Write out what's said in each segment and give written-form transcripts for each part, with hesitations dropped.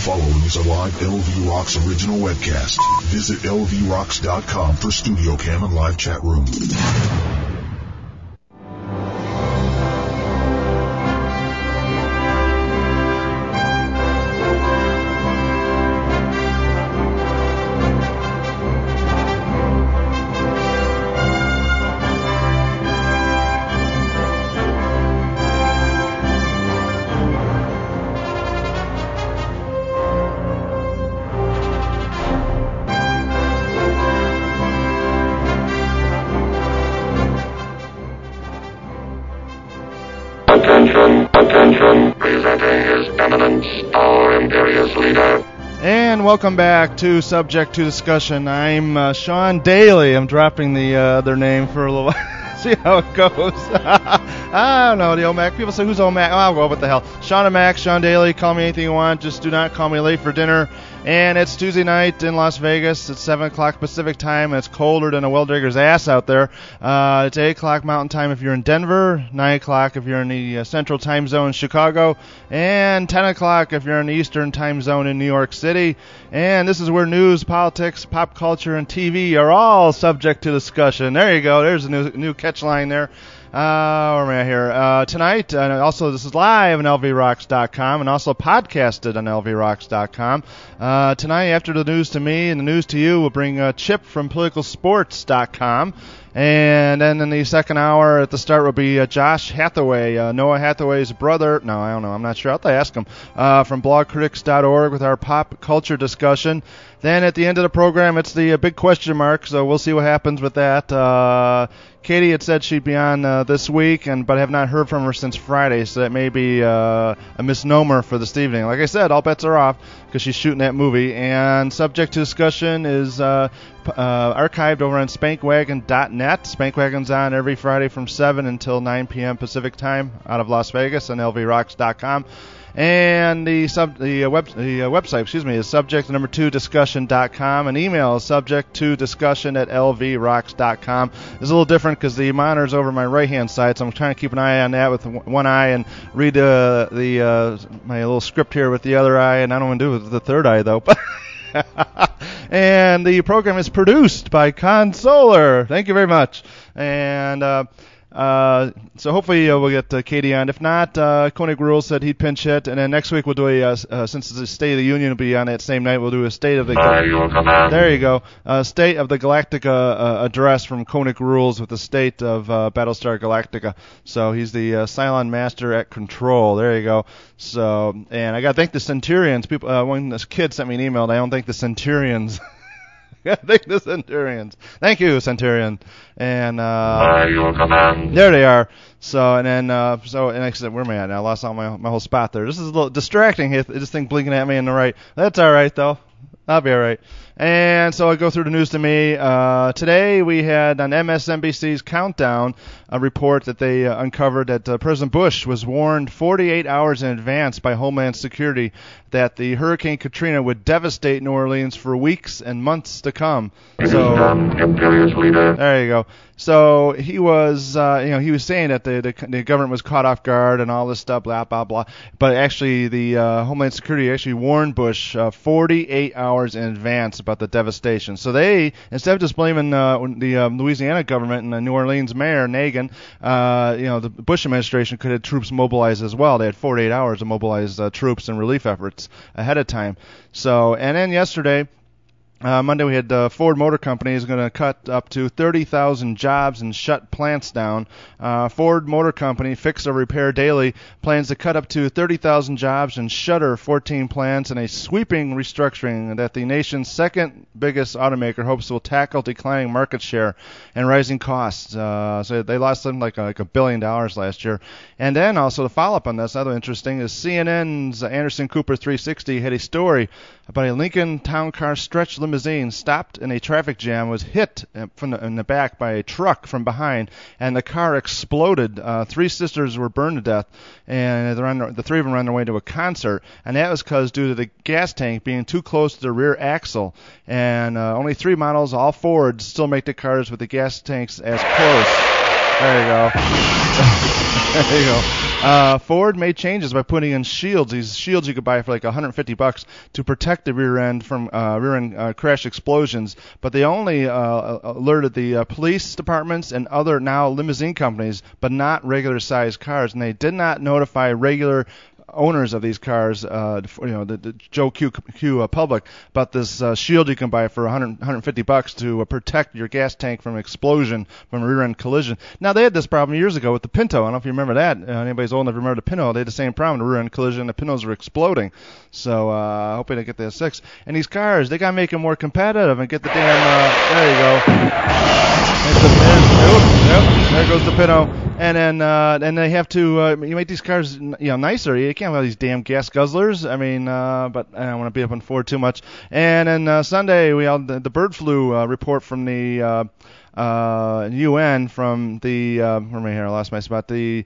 following is a live LV Rocks original webcast. Visit lvrocks.com for studio cam and live chat room. Attention, presenting His Eminence, our imperious leader. And welcome back to Subject to Discussion. I'm Sean Daly. I'm dropping the other name for a little while. See how it goes. I don't know, the OMAC. People say, who's OMAC? Oh, I'll go, what the hell. Sean O'Mac, Sean Daly, call me anything you want. Just do not call me late for dinner. And it's Tuesday night in Las Vegas. It's 7 o'clock Pacific time, and it's colder than a well-digger's ass out there. It's 8 o'clock Mountain time if you're in Denver, 9 o'clock if you're in the Central Time Zone in Chicago, and 10 o'clock if you're in the Eastern Time Zone in New York City. And this is where news, politics, pop culture, and TV are all subject to discussion. There you go. There's a new catch line there. Where am I here? Tonight, also this is live on lvrocks.com and also podcasted on lvrocks.com. Tonight, after the news to me and the news to you, we'll bring Chip from politicalsports.com. And then in the second hour at the start will be Josh Hathaway, Noah Hathaway's brother. No, I don't know. I'm not sure. I'll have to ask him. From blogcritics.org with our pop culture discussion. Then at the end of the program, it's the big question mark, so we'll see what happens with that. Katie had said she'd be on this week, but I have not heard from her since Friday, so that may be a misnomer for this evening. Like I said, all bets are off because she's shooting that movie. And subject to discussion is archived over on spankwagon.net. Spankwagon's on every Friday from 7 until 9 p.m. Pacific time out of Las Vegas on lvrocks.com. And the website, is subject2discussion.com, and email is subject2discussion@lvrocks.com. It's a little different because the monitor's over my right-hand side, so I'm trying to keep an eye on that with one eye and read my little script here with the other eye, and I don't want to do it with the third eye, though. And the program is produced by Consoler. Thank you very much. And so hopefully we'll get Katie on. If not, Koenig Rules said he'd pinch hit, and then next week we'll do since the State of the Union will be on that same night, we'll do a State of the there you go, State of the Galactica address from Koenig Rules with the state of Battlestar Galactica. So he's the Cylon Master at Control. There you go. So, and I got to thank the Centurions. People, when this kid sent me an email, and I don't thank the Centurions. Thank the Centurions. Thank you, Centurion. And there they are. So and then and I said, where am I at now? I lost all my whole spot there. This is a little distracting. This thing blinking at me in the right. That's all right though. I'll be all right. And so I go through the news to me. Today we had on MSNBC's Countdown a report that they uncovered that President Bush was warned 48 hours in advance by Homeland Security that the Hurricane Katrina would devastate New Orleans for weeks and months to come. So there you go. So he was, he was saying that the government was caught off guard and all this stuff, blah blah blah. But actually, the Homeland Security actually warned Bush 48 hours in advance about the devastation. So they, instead of just blaming the Louisiana government and the New Orleans mayor Nagin, the Bush administration could have troops mobilized as well. They had 48 hours to mobilize troops and relief efforts ahead of time. So, and then yesterday, Monday we had Ford Motor Company is going to cut up to 30,000 jobs and shut plants down. Ford Motor Company, Fix or Repair Daily, plans to cut up to 30,000 jobs and shutter 14 plants in a sweeping restructuring that the nation's second biggest automaker hopes will tackle declining market share and rising costs. So they lost something like $1 billion last year. And then also to follow up on this, other interesting is CNN's Anderson Cooper 360 had a story about a Lincoln Town Car stretch limousine stopped in a traffic jam, was hit in the back by a truck from behind, and the car exploded. 3 sisters were burned to death, and the 3 of them were on their way to a concert, and that was because due to the gas tank being too close to the rear axle. And only 3 models, all Fords, still make the cars with the gas tanks as close. There you go. There you go. Ford made changes by putting in shields. These shields you could buy for like $150 to protect the rear end from rear-end crash explosions. But they only alerted the police departments and other now limousine companies, but not regular-sized cars. And they did not notify regular owners of these cars, the Joe Q public, about this shield you can buy for $150 to protect your gas tank from explosion from a rear-end collision. Now, they had this problem years ago with the Pinto. I don't know if you remember that. Anybody's old enough to remember the Pinto. They had the same problem, the rear-end collision. The Pintos were exploding. So I hope they get the S6. And these cars, they got to make them more competitive and get the damn, there you go. There goes the Pinto. And then they have to you make these cars nicer. You can't have these damn gas guzzlers. I mean, but I don't want to beat up on Ford too much. And then Sunday we had the bird flu report from the UN from the where am I here? I lost my spot. The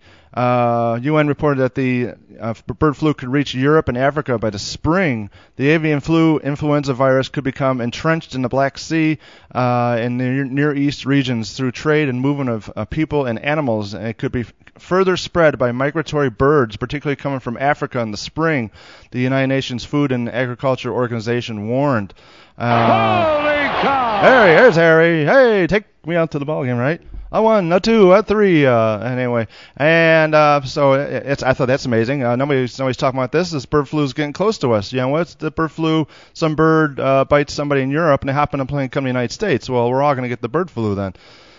UN reported that the bird flu could reach Europe and Africa by the spring. The avian flu influenza virus could become entrenched in the Black Sea and the Near East regions through trade and movement of people and animals. And it could be further spread by migratory birds, particularly coming from Africa in the spring, the United Nations Food and Agriculture Organization warned. Holy cow! There's Harry. Hey, take me out to the ball game, right? A 1, a 2, a 3. Anyway, and so I thought that's amazing. Nobody's talking about this. This bird flu is getting close to us. What's the bird flu? Some bird bites somebody in Europe, and they hop on a plane and come to the United States. Well, we're all going to get the bird flu then.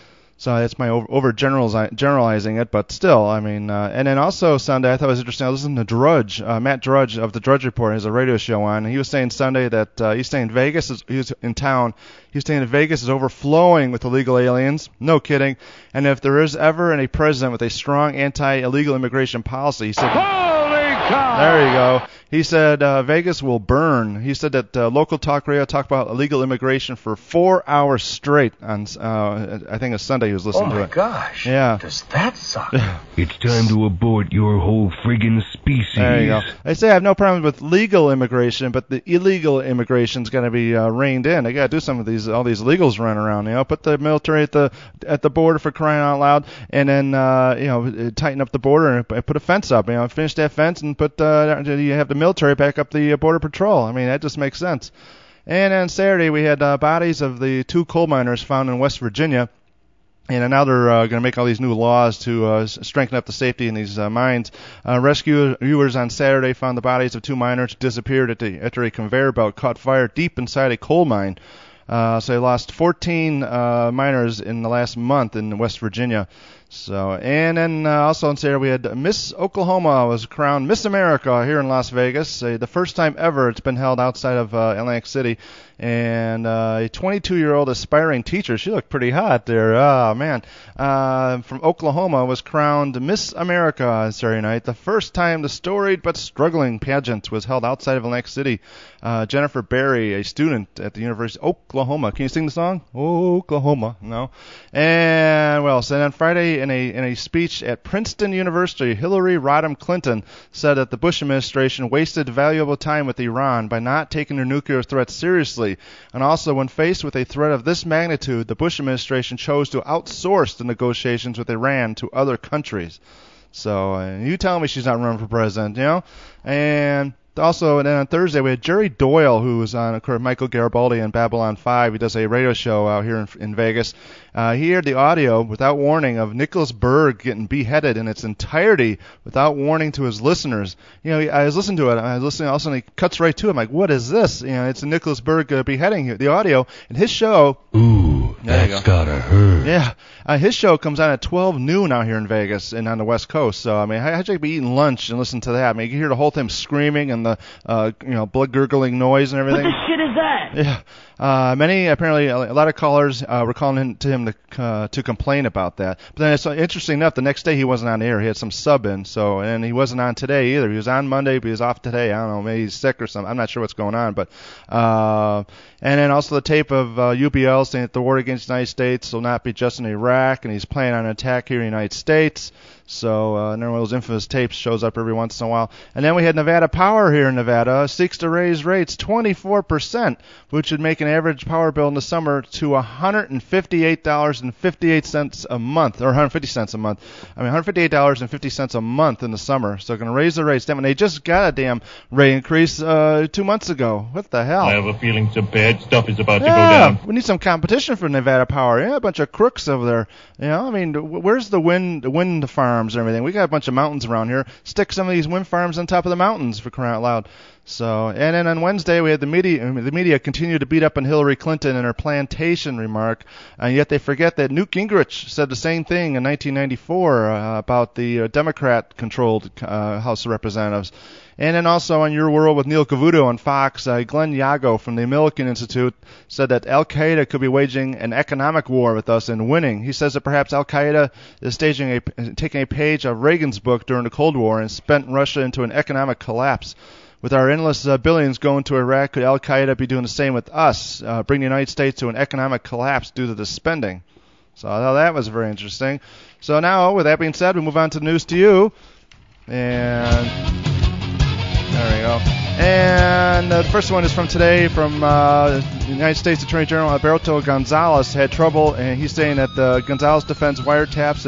So that's my generalizing it, but still, I mean, and then also Sunday, I thought it was interesting. I listened to Drudge, Matt Drudge of the Drudge Report, has a radio show on, and he was saying Sunday that he's saying Vegas, he was in town, he was saying that Vegas is overflowing with illegal aliens. No kidding. And if there is ever any president with a strong anti-illegal immigration policy, he said, there you go. He said Vegas will burn. He said that local talk radio talked about illegal immigration for 4 hours straight on, I think, a Sunday he was listening to it. Oh, my gosh. Yeah. Does that suck? It's time to abort your whole friggin' species. There you go. They say I have no problem with legal immigration, but the illegal immigration's going to be reined in. They got to do some of these, all these illegals running around. Put the military at the border for crying out loud, and then tighten up the border and put a fence up. Finish that fence and put you have the military back up the border patrol. I mean, that just makes sense. And on Saturday we had bodies of the 2 coal miners found in West Virginia. And now they're going to make all these new laws to strengthen up the safety in these mines. Rescuers on Saturday found the bodies of 2 miners who disappeared after a conveyor belt caught fire deep inside a coal mine. So they lost 14 miners in the last month in West Virginia. So, and then also on Saturday we had Miss Oklahoma was crowned Miss America here in Las Vegas. The first time ever it's been held outside of Atlantic City. And a 22-year-old aspiring teacher, she looked pretty hot there. Oh, man. From Oklahoma was crowned Miss America on Saturday night. The first time the storied but struggling pageant was held outside of Atlantic City. Jennifer Berry, a student at the University of Oklahoma. Can you sing the song? Oklahoma. No. And, well, so then Friday in a speech at Princeton University, Hillary Rodham Clinton said that the Bush administration wasted valuable time with Iran by not taking their nuclear threat seriously. And also, when faced with a threat of this magnitude, the Bush administration chose to outsource the negotiations with Iran to other countries. So, you tell me she's not running for president, And also, and then on Thursday, we had Jerry Doyle, who was on, of course, Michael Garibaldi on Babylon 5. He does a radio show out here in Vegas. He heard the audio without warning of Nicholas Berg getting beheaded in its entirety without warning to his listeners. I was listening to it. I was listening. All of a sudden, he cuts right to it. I'm like, what is this? It's a Nicholas Berg beheading. The audio in his show. Ooh, that's gotta hurt. Yeah, his show comes on at 12 noon out here in Vegas and on the West Coast. So I mean, how'd you be eating lunch and listen to that? I mean, you can hear the whole thing screaming and the blood gurgling noise and everything. What the shit is that? Yeah. Apparently, a lot of callers were calling in to him to complain about that. But then it's interesting enough, the next day he wasn't on air. He had some sub in, and he wasn't on today either. He was on Monday, but he was off today. I don't know, maybe he's sick or something. I'm not sure what's going on. But and then also the tape of UBL saying that the war against the United States will not be just in Iraq, and he's planning on an attack here in the United States. So another one of those infamous tapes shows up every once in a while. And then we had Nevada Power here in Nevada seeks to raise rates 24%, which would make an average power bill in the summer to $158.58 a month, or 150 cents a month. I mean, $158.50 a month in the summer. So they're going to raise the rates. Damn, they just got a damn rate increase 2 months ago. What the hell? I have a feeling some bad stuff is about to go Yeah, down. we need some competition for Nevada Power. Yeah, a bunch of crooks over there. You know, I mean, where's the wind farms and everything? We got a bunch of mountains around here. Stick some of these wind farms on top of the mountains, for crying out loud. So, and then on Wednesday we had the media continue to beat up on Hillary Clinton in her plantation remark, and yet they forget that Newt Gingrich said the same thing in 1994 about the Democrat-controlled House of Representatives. And then also on Your World with Neil Cavuto on Fox, Glenn Yago from the Millikan Institute said that Al-Qaeda could be waging an economic war with us and winning. He says that perhaps Al-Qaeda is taking a page of Reagan's book during the Cold War and spent Russia into an economic collapse. With our endless billions going to Iraq, could Al-Qaeda be doing the same with us, bring the United States to an economic collapse due to the spending? So I thought that was very interesting. So now, with that being said, we move on to news to you. And there we go. And the first one is from today from the United States Attorney General Alberto Gonzales had trouble, and he's saying that Gonzales defends wiretaps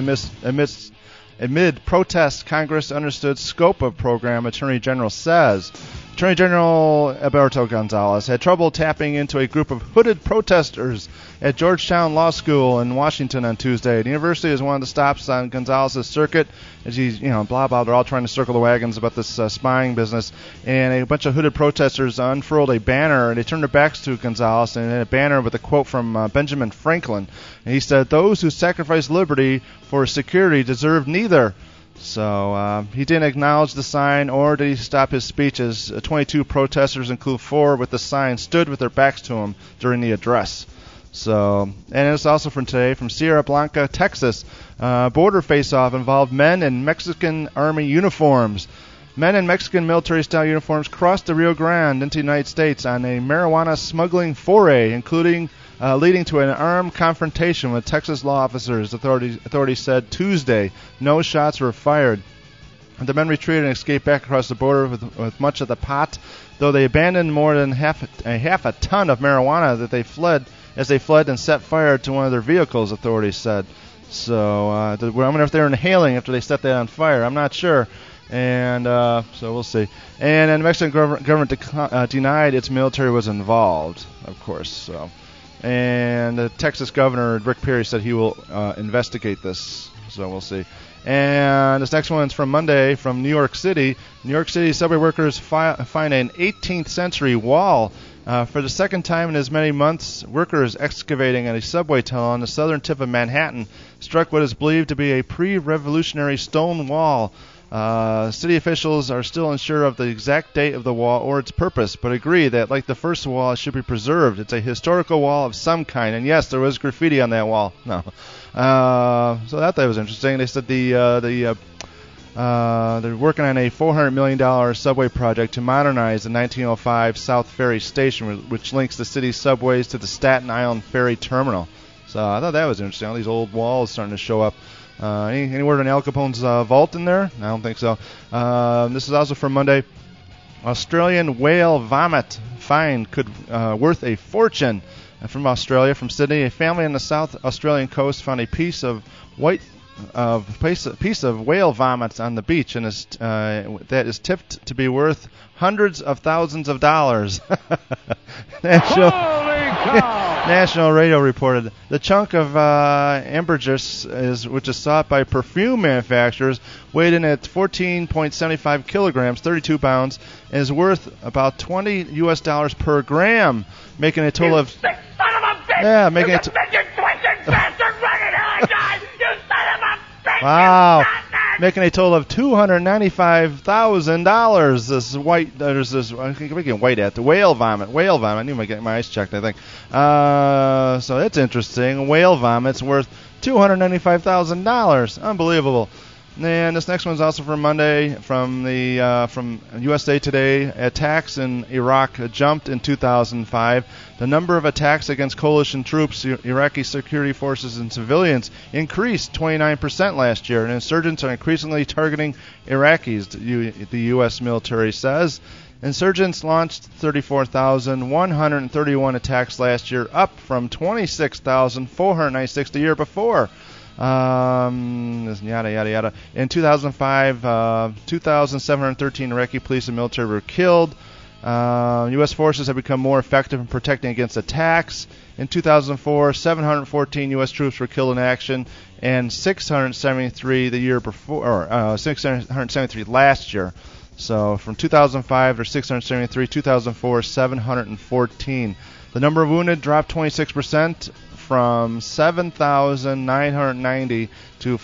amid protests. Congress understood scope of program, Attorney General says. Attorney General Alberto Gonzales had trouble tapping into a group of hooded protesters at Georgetown Law School in Washington on Tuesday. The university is one of the stops on Gonzales' circuit, as he's, blah, blah, they're all trying to circle the wagons about this spying business. And a bunch of hooded protesters unfurled a banner, and they turned their backs to Gonzales, and had a banner with a quote from Benjamin Franklin. And he said, "Those who sacrifice liberty for security deserve neither." So he didn't acknowledge the sign, or did he stop his speech, as 22 protesters, including 4 with the sign, stood with their backs to him during the address. So, and it's also from today, from Sierra Blanca, Texas. Border face-off involved men in Mexican Army uniforms. Men in Mexican military-style uniforms crossed the Rio Grande into the United States on a marijuana smuggling foray, including leading to an armed confrontation with Texas law officers, authorities said Tuesday. No shots were fired. The men retreated and escaped back across the border with much of the pot, though they abandoned more than half a ton of marijuana that they fled and set fire to one of their vehicles, authorities said. So I wonder if they're inhaling after they set that on fire. I'm not sure. And so we'll see. And then the Mexican government denied its military was involved, of course. So. And the Texas governor, Rick Perry, said he will investigate this. So we'll see. And this next one is from Monday from New York City. New York City subway workers find an 18th century wall. For the second time in as many months, workers excavating at a subway tunnel on the southern tip of Manhattan struck what is believed to be a pre-revolutionary stone wall. City officials are still unsure of the exact date of the wall or its purpose, but agree that, like the first wall, it should be preserved. It's a historical wall of some kind, and yes, there was graffiti on that wall. No, so that was interesting. They said they're working on a $400 million subway project to modernize the 1905 South Ferry Station, which links the city's subways to the Staten Island Ferry Terminal. So I thought that was interesting. All these old walls starting to show up. Any word on Al Capone's vault in there? I don't think so. This is also from Monday. Australian whale vomit fine could worth a fortune. From Australia, from Sydney, a family on the South Australian coast found a piece of whale vomit on the beach, and that is tipped to be worth hundreds of thousands of dollars. National Radio reported the chunk of ambergris, which is sought by perfume manufacturers, weighed in at 14.75 kilograms, 32 pounds, and is worth about $20 per gram, making a total of wow, making a total of $295,000. This white, there's this. I think we can wait at the whale vomit. I need to get my eyes checked, I think. So that's interesting. Whale vomit's worth $295,000. Unbelievable. And this next one's also from Monday from USA Today. Attacks in Iraq jumped in 2005. The number of attacks against coalition troops, Iraqi security forces, and civilians increased 29% last year, and insurgents are increasingly targeting Iraqis, the U.S. military says. Insurgents launched 34,131 attacks last year, up from 26,496 the year before. Yada, yada, yada. In 2005, 2,713 Iraqi police and military were killed. U.S. forces have become more effective in protecting against attacks. In 2004, 714 U.S. troops were killed in action, and 673 the year before, or 673 last year. So from 2005, there's 673. 2004, 714. The number of wounded dropped 26%. From 7,990 to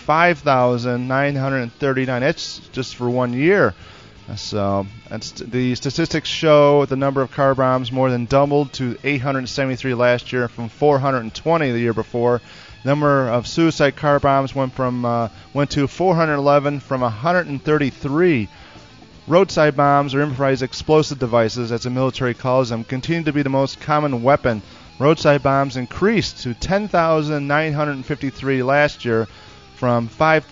5,939. That's just for 1 year. So the statistics show the number of car bombs more than doubled to 873 last year from 420 the year before. Number of suicide car bombs went to 411 from 133. Roadside bombs, or improvised explosive devices, as the military calls them, continue to be the most common weapon. Roadside bombs increased to 10,953 last year from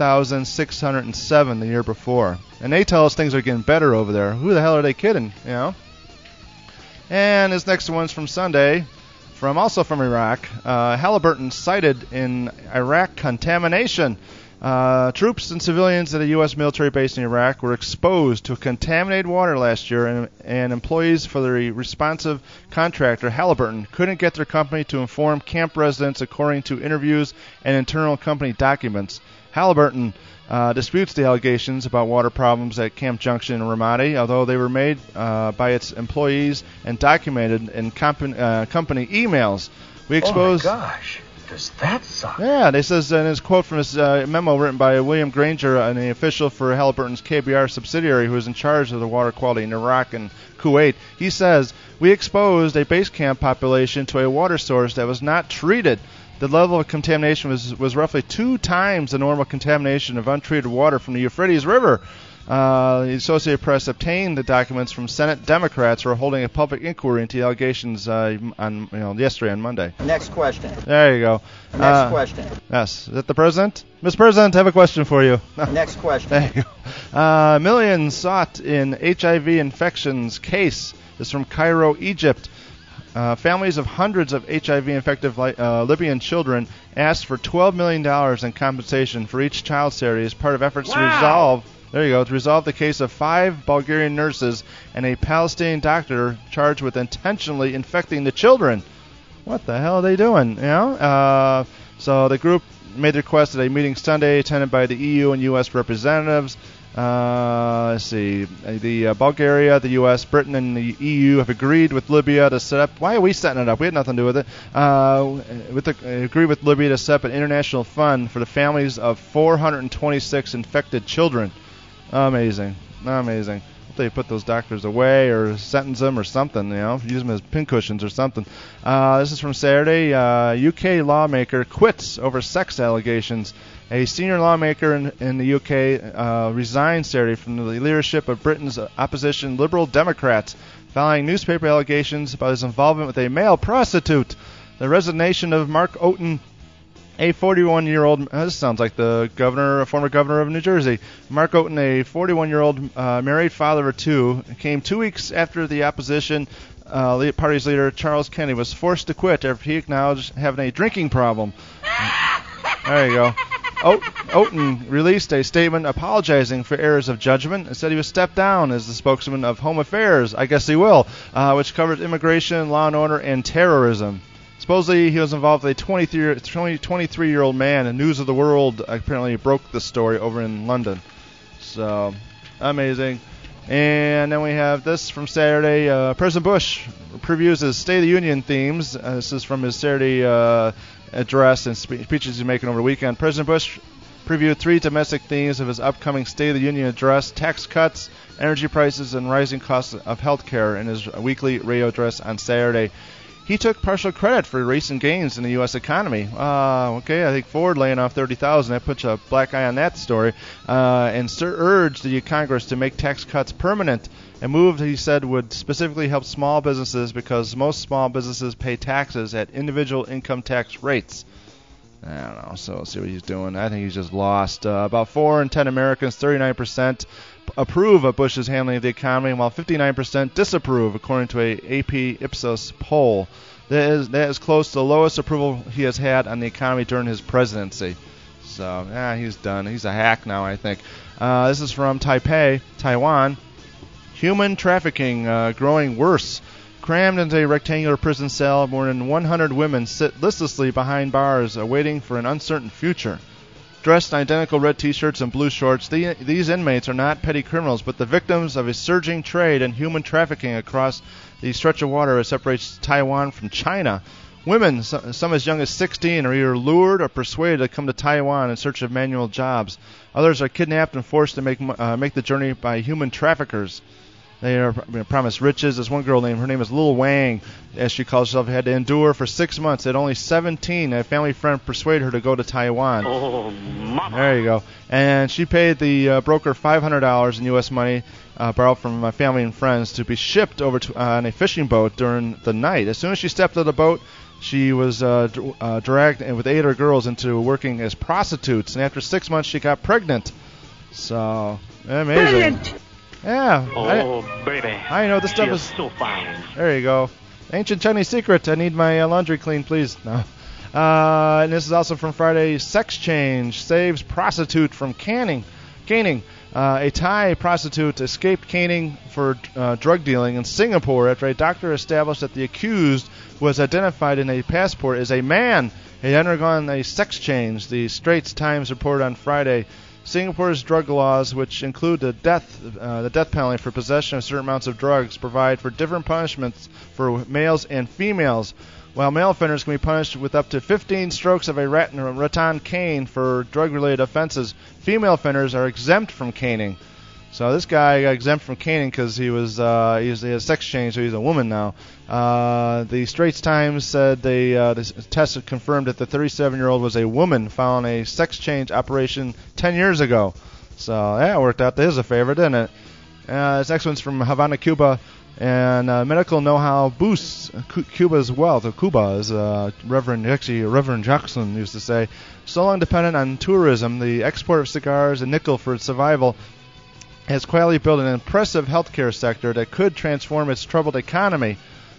5,607 the year before. And they tell us things are getting better over there. Who the hell are they kidding, you know? And this next one's from Sunday, also from Iraq. Halliburton cited in Iraq contamination. Troops and civilians at a U.S. military base in Iraq were exposed to contaminated water last year, and employees for the responsive contractor, Halliburton, couldn't get their company to inform camp residents according to interviews and internal company documents. Halliburton disputes the allegations about water problems at Camp Junction in Ramadi, although they were made by its employees and documented in company emails. We exposed. Oh my gosh. Does that suck? Yeah, this is in his quote from his memo written by William Granger, an official for Halliburton's KBR subsidiary who is in charge of the water quality in Iraq and Kuwait. He says, "We exposed a base camp population to a water source that was not treated. The level of contamination was roughly 2 times the normal contamination of untreated water from the Euphrates River." The Associated Press obtained the documents from Senate Democrats who are holding a public inquiry into the allegations yesterday on Monday. Next question. There you go. Next question. Yes. Is that the President? Mr. President, I have a question for you. Next question. There you go. Millions sought in HIV infections case. This is from Cairo, Egypt. Families of hundreds of HIV-infected Libyan children asked for $12 million in compensation for each child Saturday as part of efforts to resolve the case of 5 Bulgarian nurses and a Palestinian doctor charged with intentionally infecting the children. What the hell are they doing? You know? So the group made the request at a meeting Sunday attended by the EU and U.S. representatives. Let's see. The Bulgaria, the U.S., Britain, and the EU have agreed with Libya to set up. Why are we setting it up? We had nothing to do with it. Agreed with Libya to set up an international fund for the families of 426 infected children. Amazing. If they put those doctors away or sentence them or something, use them as pincushions or something. This is from Saturday. UK lawmaker quits over sex allegations. A senior lawmaker in the UK resigned Saturday from the leadership of Britain's opposition Liberal Democrats following newspaper allegations about his involvement with a male prostitute. The resignation of Mark Oaten, a 41-year-old, this sounds like the former governor of New Jersey. Mark Oaten, a 41-year-old married father of 2, came 2 weeks after the opposition party's leader, Charles Kennedy, was forced to quit after he acknowledged having a drinking problem. There you go. Oaten released a statement apologizing for errors of judgment and said he would step down as the spokesman of Home Affairs, I guess he will, which covers immigration, law and order, and terrorism. Supposedly, he was involved with a 23-year-old man, and News of the World apparently broke the story over in London. So, amazing. And then we have this from Saturday. President Bush previews his State of the Union themes. This is from his Saturday address and speeches he's making over the weekend. President Bush previewed 3 domestic themes of his upcoming State of the Union address: tax cuts, energy prices, and rising costs of health care in his weekly radio address on Saturday. he took partial credit for recent gains in the U.S. economy. Okay, I think Ford laying off 30,000. That puts a black eye on that story. And urged the Congress to make tax cuts permanent. A move, he said, would specifically help small businesses because most small businesses pay taxes at individual income tax rates. I don't know, so let's see what he's doing. I think he's just lost. About 4 in 10 Americans, 39%, approve of Bush's handling of the economy, while 59% disapprove, according to a AP Ipsos poll. That is close to the lowest approval he has had on the economy during his presidency. So, he's done. He's a hack now, I think. This is from Taipei, Taiwan. Human trafficking growing worse. Crammed into a rectangular prison cell, more than 100 women sit listlessly behind bars, awaiting for an uncertain future. Dressed in identical red T-shirts and blue shorts, these inmates are not petty criminals, but the victims of a surging trade in human trafficking across the stretch of water that separates Taiwan from China. Women, some as young as 16, are either lured or persuaded to come to Taiwan in search of manual jobs. Others are kidnapped and forced to make the journey by human traffickers. They are promised riches. There's one girl her name is Lil Wang, as she calls herself, had to endure for 6 months. At only 17, a family friend persuaded her to go to Taiwan. Oh, mama. There you go. And she paid the broker $500 in U.S. money, borrowed from my family and friends, to be shipped over on a fishing boat during the night. As soon as she stepped out of the boat, she was dragged with 8 other girls into working as prostitutes. And after 6 months, she got pregnant. So, amazing. Brilliant. Yeah. Baby. I know this stuff is so fine. There you go. Ancient Chinese secret. I need my laundry clean, please. No. And this is also from Friday. Sex change saves prostitute from caning. A Thai prostitute escaped caning for drug dealing in Singapore after a doctor established that the accused was identified in a passport as a man. He had undergone a sex change. The Straits Times reported on Friday. Singapore's drug laws, which include the death penalty for possession of certain amounts of drugs, provide for different punishments for males and females. While male offenders can be punished with up to 15 strokes of a rattan cane for drug-related offenses, female offenders are exempt from caning. So this guy got exempt from caning because he had a sex change, so he's a woman now. The Straits Times said the test had confirmed that the 37-year-old was a woman following a sex change operation 10 years ago. So that worked out. That is a favor, didn't it? This next one's from Havana, Cuba. And medical know-how boosts Cuba's wealth. Cuba is Reverend Jackson used to say. So long dependent on tourism, the export of cigars and nickel for its survival has quietly built an impressive healthcare sector that could transform its troubled economy.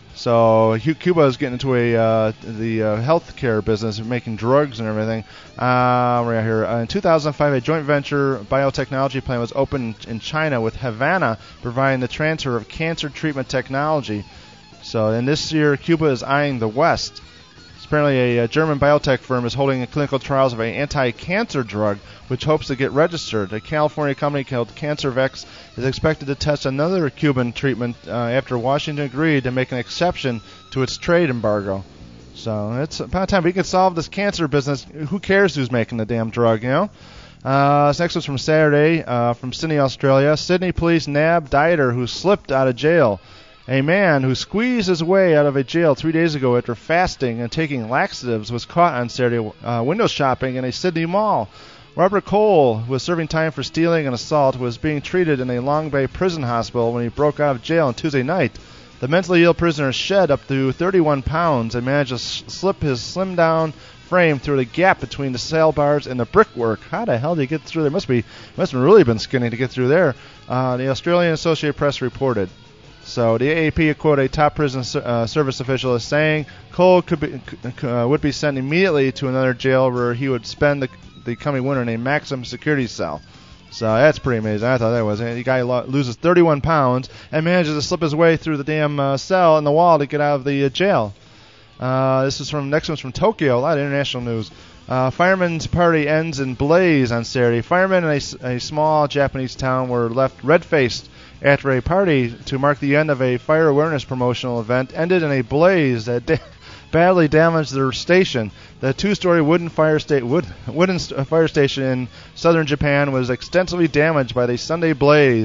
So Cuba is getting into the healthcare business, making drugs and everything. Right here. In 2005, a joint venture biotechnology plant was opened in China with Havana, providing the transfer of cancer treatment technology. So, and this year, Cuba is eyeing the West. Apparently, a German biotech firm is holding clinical trials of an anti-cancer drug, which hopes to get registered. A California company called CancerVex is expected to test another Cuban treatment after Washington agreed to make an exception to its trade embargo. So it's about time we can solve this cancer business. Who cares who's making the damn drug, you know? This next one's from Saturday, from Sydney, Australia. Sydney police nab dieter who slipped out of jail. A man who squeezed his way out of a jail 3 days ago after fasting and taking laxatives was caught on Saturday window shopping in a Sydney mall. Robert Cole, who was serving time for stealing and assault, was being treated in a Long Bay prison hospital when he broke out of jail on Tuesday night. The mentally ill prisoner shed up to 31 pounds and managed to slip his slimmed-down frame through the gap between the cell bars and the brickwork. How the hell did he get through there? Must have really been skinny to get through there. The Australian Associated Press reported. So the AAP quoted a top prison service official as saying Cole would be sent immediately to another jail where he would spend the coming winter in a maximum security cell. So that's pretty amazing. I thought that was. The guy loses 31 pounds and manages to slip his way through the damn cell in the wall to get out of the jail. Next one's from Tokyo. A lot of international news. Firemen's party ends in blaze on Saturday. Firemen in a small Japanese town were left red-faced after a party to mark the end of a fire awareness promotional event ended in a blaze that badly damaged their station. The two-story wooden fire station in southern Japan was extensively damaged by the Sunday blaze.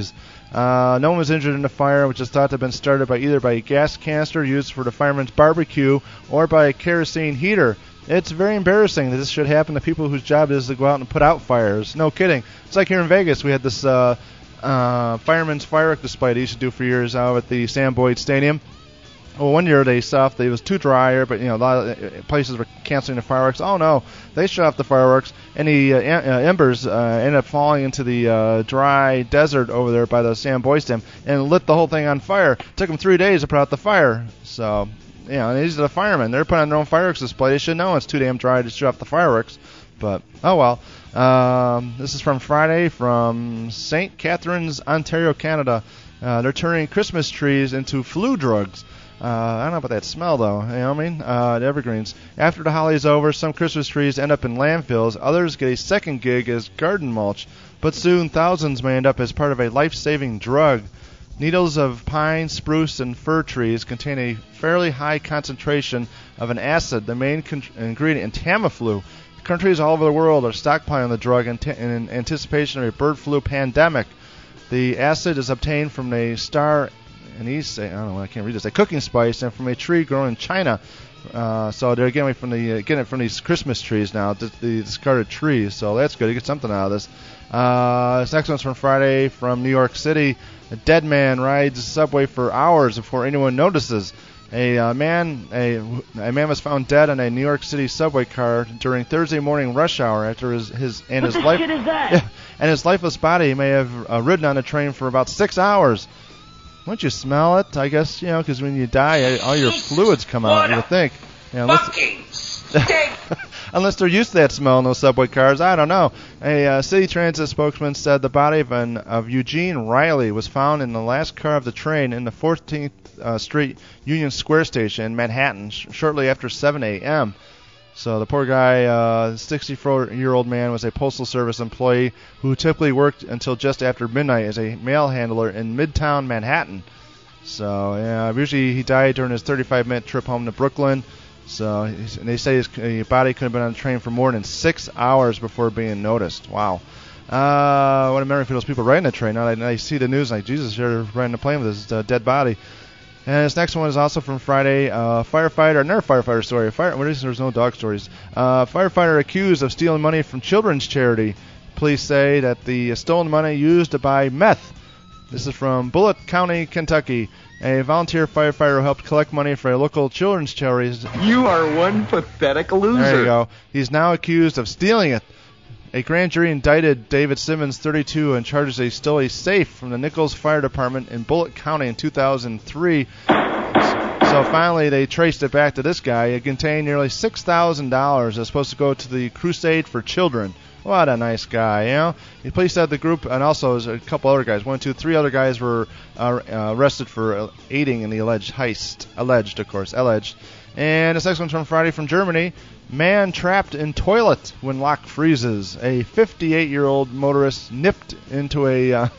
No one was injured in the fire, which is thought to have been started by either by a gas canister used for the fireman's barbecue or by a kerosene heater. It's very embarrassing that this should happen to people whose job is to go out and put out fires. No kidding. It's like here in Vegas, we had this fireman's firework display they used to do for years out at the Sam Boyd Stadium. Well, one year they saw it was too dry, but a lot of places were canceling the fireworks. Oh no, they shut off the fireworks, and the embers ended up falling into the dry desert over there by the Sam Boyd Stadium and lit the whole thing on fire. It took them 3 days to put out the fire. So, these are the firemen. They're putting on their own fireworks display. They should know it's too damn dry to shut off the fireworks. But, oh well. This is from Friday from St. Catharines, Ontario, Canada. They're turning Christmas trees into flu drugs. I don't know about that smell, though. You know what I mean? The evergreens. After the holidays over, some Christmas trees end up in landfills. Others get a second gig as garden mulch. But soon, thousands may end up as part of a life-saving drug. Needles of pine, spruce, and fir trees contain a fairly high concentration of an acid, the main ingredient in Tamiflu. Countries all over the world are stockpiling the drug in anticipation of a bird flu pandemic. The acid is obtained from a star anise, I don't know, I can't read this, a cooking spice, and from a tree grown in China. So they're getting it from these Christmas trees now, the discarded trees. So that's good. You get something out of this. This next one's from Friday from New York City. A dead man rides the subway for hours before anyone notices. A man was found dead on a New York City subway car during Thursday morning rush hour after his lifeless body may have ridden on the train for about 6 hours. Wouldn't you smell it? I guess, because when you die, all your fluids come out, you would think. Unless they're used to that smell in those subway cars, I don't know. A city transit spokesman said the body of Eugene Riley was found in the last car of the train in the 14th Street Union Square station in Manhattan shortly after 7 a.m. So the poor guy, 64-year-old man, was a Postal Service employee who typically worked until just after midnight as a mail handler in Midtown Manhattan. So usually he died during his 35-minute trip home to Brooklyn. So they say his body could have been on the train for more than 6 hours before being noticed. Wow. What a memory for those people riding the train. Now they see the news like, Jesus, you're riding a plane with this dead body. And this next one is also from Friday. Another firefighter story. There's no dog stories. Firefighter accused of stealing money from children's charity. Police say that the stolen money used to buy meth. This is from Bullitt County, Kentucky. A volunteer firefighter who helped collect money for a local children's charity. You are one pathetic loser. There you go. He's now accused of stealing it. A grand jury indicted David Simmons, 32, and charges he stole a safe from the Nichols Fire Department in Bullitt County in 2003. So finally they traced it back to this guy. It contained nearly $6,000 that was supposed to go to the Crusade for Children. What a nice guy, The police said the group, and also there's a couple other guys, 3 other guys were arrested for aiding in the alleged heist. Alleged. And this next one's from Friday from Germany. Man trapped in toilet when lock freezes. A 58-year-old motorist nipped into a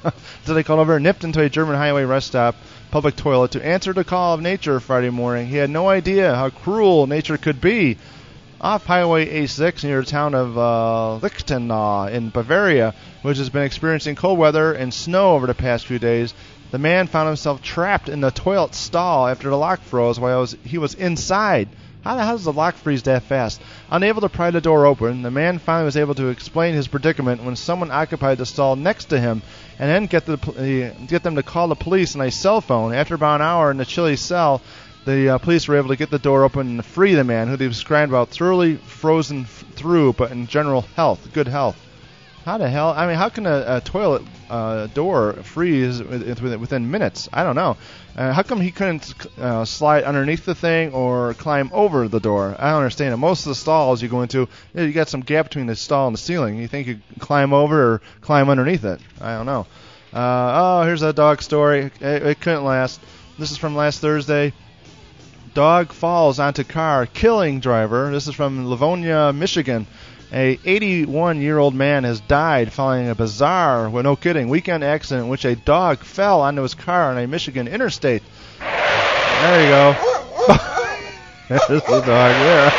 German highway rest stop public toilet to answer the call of nature Friday morning. He had no idea how cruel nature could be. Off Highway A6 near the town of Lichtenau in Bavaria, which has been experiencing cold weather and snow over the past few days, the man found himself trapped in the toilet stall after the lock froze while he was inside. How the hell does the lock freeze that fast? Unable to pry the door open, the man finally was able to explain his predicament when someone occupied the stall next to him and then get them to call the police on a cell phone. After about an hour in the chilly cell, the police were able to get the door open and free the man, who they described about thoroughly frozen through, but in general good health. How the hell? I mean, how can a toilet door freeze within minutes? I don't know. How come he couldn't slide underneath the thing or climb over the door? I don't understand it. Most of the stalls you go into, you got some gap between the stall and the ceiling. You think you can climb over or climb underneath it? I don't know. Here's a dog story. It couldn't last. This is from last Thursday. Dog falls onto car, killing driver. This is from Livonia, Michigan. A 81-year-old man has died following a bizarre, no kidding, weekend accident in which a dog fell onto his car on a Michigan interstate. There you go. There's the dog there.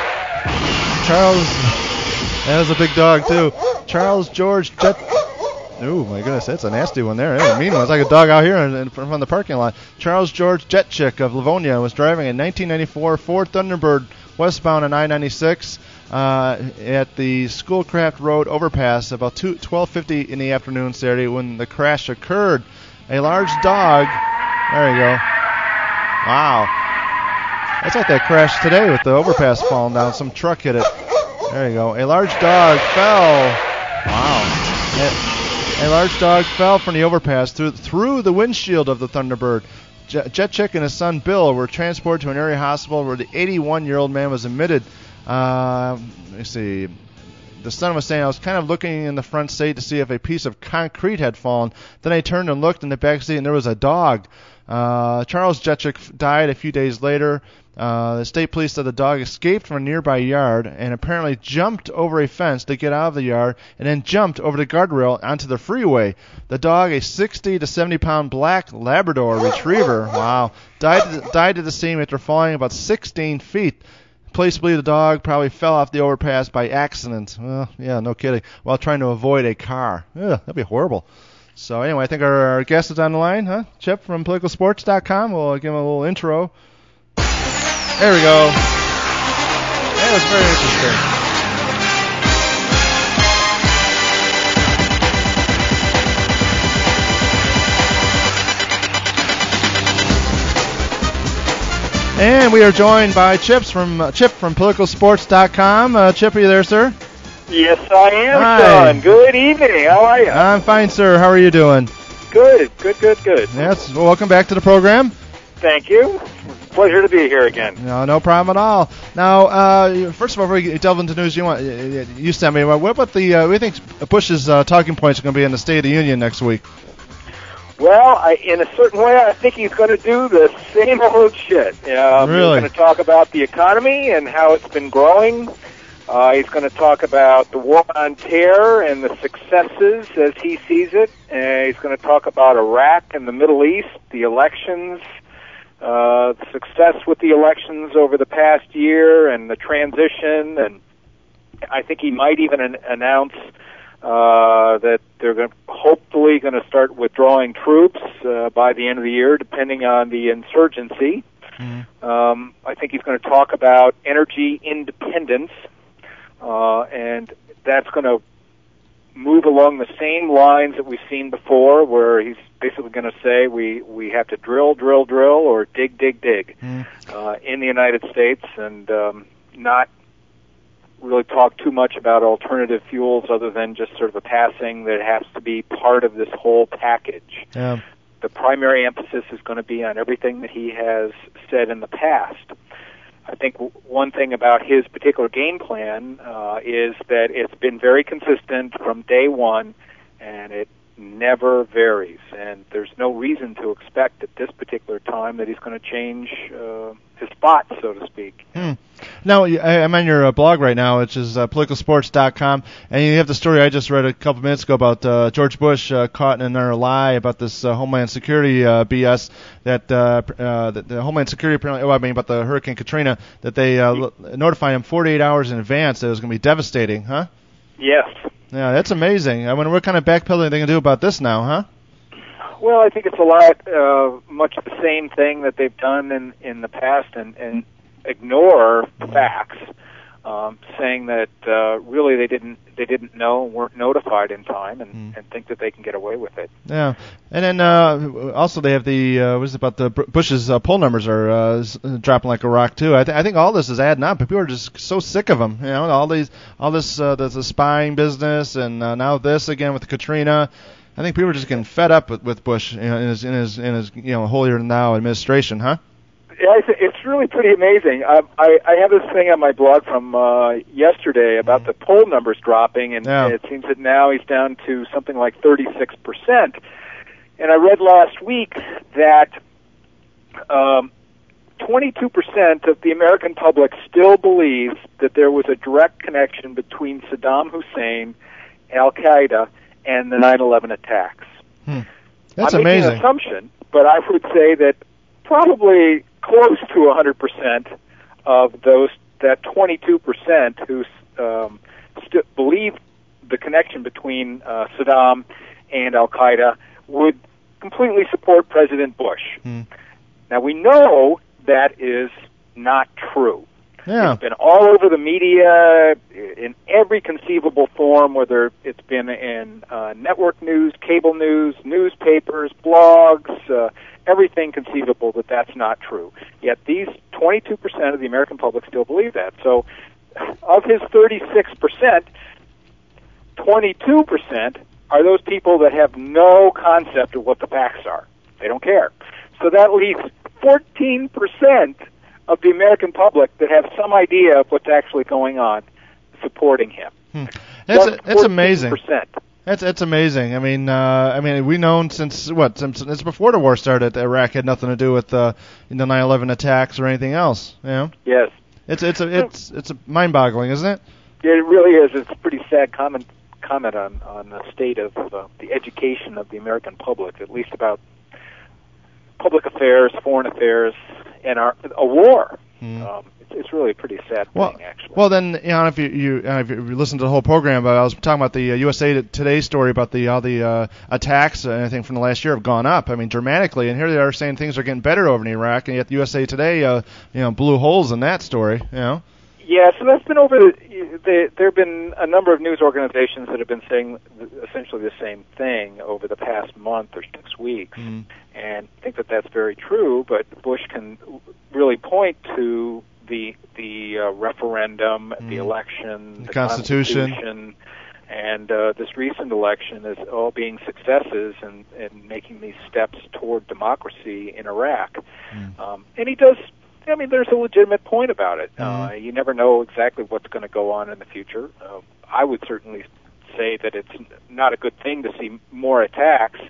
Charles, that was a big dog too. Charles George Ooh, my goodness, that's a nasty one there. That's a mean one. It's like a dog out here in front of the parking lot. Charles George Jetchick of Livonia was driving a 1994 Ford Thunderbird westbound on I-96 at the Schoolcraft Road overpass about 12:50 in the afternoon Saturday when the crash occurred. A large dog. There you go. Wow. That's like that crash today with the overpass falling down. Some truck hit it. There you go. A large dog fell. Wow. A large dog fell from the overpass through the windshield of the Thunderbird. Jetchick and his son Bill were transported to an area hospital where the 81-year-old man was admitted. Let me see. The son was saying, I was kind of looking in the front seat to see if a piece of concrete had fallen. Then I turned and looked in the back seat, and there was a dog. Charles Jetchick died a few days later. The state police said the dog escaped from a nearby yard and apparently jumped over a fence to get out of the yard and then jumped over the guardrail onto the freeway. The dog, a 60 to 70-pound black Labrador retriever, wow, died at the scene after falling about 16 feet. Police believe the dog probably fell off the overpass by accident. Well, yeah, no kidding. While trying to avoid a car. Ugh, that'd be horrible. So anyway, I think our guest is on the line, huh? Chip from PoliticalSports.com. We'll give him a little intro. There we go. That was very interesting. And we are joined by Chip from PoliticalSports.com. Chip, are you there, sir? Yes, I am, Hi. Sean. Good evening. How are you? I'm fine, sir. How are you doing? Good. Yes. Well, welcome back to the program. Thank you. Pleasure to be here again. No problem at all. Now, first of all, before we delve into news, you sent me. What about what do you think Bush's talking points are going to be in the State of the Union next week? Well, in a certain way, I think he's going to do the same old shit. Really? He's going to talk about the economy and how it's been growing. He's going to talk about the war on terror and the successes as he sees it. He's going to talk about Iraq and the Middle East, the elections, the success with the elections over the past year and the transition. And I think he might even announce that they're hopefully going to start withdrawing troops by the end of the year, depending on the insurgency. Mm-hmm. I think he's going to talk about energy independence, and that's going to move along the same lines that we've seen before, where he's basically going to say we have to drill, or dig, in the United States, and not really talk too much about alternative fuels other than just sort of a passing that has to be part of this whole package. Yeah. The primary emphasis is going to be on everything that he has said in the past. I think one thing about his particular game plan is that it's been very consistent from day one, and it never varies. And there's no reason to expect at this particular time that he's going to change his spot, so to speak. Now, I'm on your blog right now, which is PoliticalSports.com, and you have the story I just read a couple minutes ago about George Bush caught in another lie about this Homeland Security BS that the Homeland Security apparently, about the Hurricane Katrina, that they notified him 48 hours in advance that it was going to be devastating, huh? Yes. Yeah, that's amazing. I wonder what kind of backpedaling they can do about this now, huh? Well, I think it's a lot, much the same thing that they've done in the past, and ignore facts, saying that really they didn't know, weren't notified in time, and think that they can get away with it. Yeah, and then also they have the what is it about the Bush's poll numbers are dropping like a rock too. I think all this is adding up. People are just so sick of them. You know, all this the spying business, and now this again with Katrina. I think people are just getting fed up with Bush, in his holier than thou administration, huh? Yeah, it's really pretty amazing. I have this thing on my blog from yesterday about the poll numbers dropping, and it seems that now he's down to something like 36%. And I read last week that 22% of the American public still believes that there was a direct connection between Saddam Hussein, Al-Qaeda, and the 9/11 attacks. That's I'm amazing. making an assumption, but I would say that probably close to 100% of that 22% who believe the connection between Saddam and Al-Qaeda would completely support President Bush. Now, we know that is not true. Yeah. It's been all over the media in every conceivable form, whether it's been in network news, cable news, newspapers, blogs, everything conceivable that's not true. Yet these 22% of the American public still believe that. So of his 36%, 22% are those people that have no concept of what the facts are. They don't care. So that leaves 14% of the American public that have some idea of what's actually going on supporting him. That's amazing. 14%. That's amazing. I mean, we've known since before the war started that Iraq had nothing to do with the 9/11 attacks or anything else. You know? Yes. It's mind-boggling, isn't it? Yeah, it really is. It's a pretty sad comment on the state of the education of the American public, at least about public affairs, foreign affairs, and a war. It's really a pretty sad thing, actually. Well, then, if you listen to the whole program, I was talking about the USA Today story about all the attacks and everything from the last year have gone up. I mean, dramatically. And here they are saying things are getting better over in Iraq, and yet USA Today, blew holes in that story. Yeah, so that's been over. There have been a number of news organizations that have been saying essentially the same thing over the past month or 6 weeks, and I think that that's very true. But Bush can really point to the referendum, the election, the Constitution, and this recent election as all being successes and making these steps toward democracy in Iraq. And he does. I mean, there's a legitimate point about it. You never know exactly what's going to go on in the future. I would certainly say that it's not a good thing to see more attacks.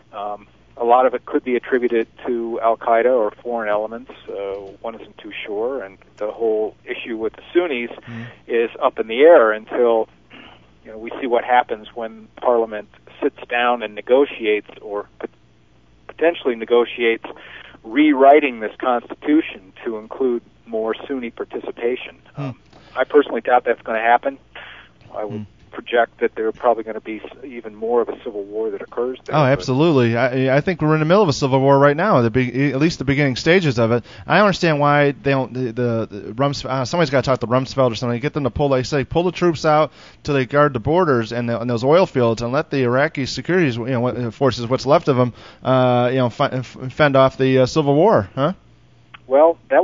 A lot of it could be attributed to Al-Qaeda or foreign elements. One isn't too sure, and the whole issue with the Sunnis is up in the air until we see what happens when Parliament sits down and negotiates or potentially negotiates rewriting this Constitution to include more Sunni participation. I personally doubt that's going to happen. I would project that there's probably going to be even more of a civil war that occurs there. Oh, absolutely. I think we're in the middle of a civil war right now, at least the beginning stages of it. I understand why they don't. Somebody's got to talk to Rumsfeld or something. Get them to pull the troops out till they guard the borders and those oil fields, and let the Iraqi security forces, what's left of them, fend off the civil war, huh? Well, that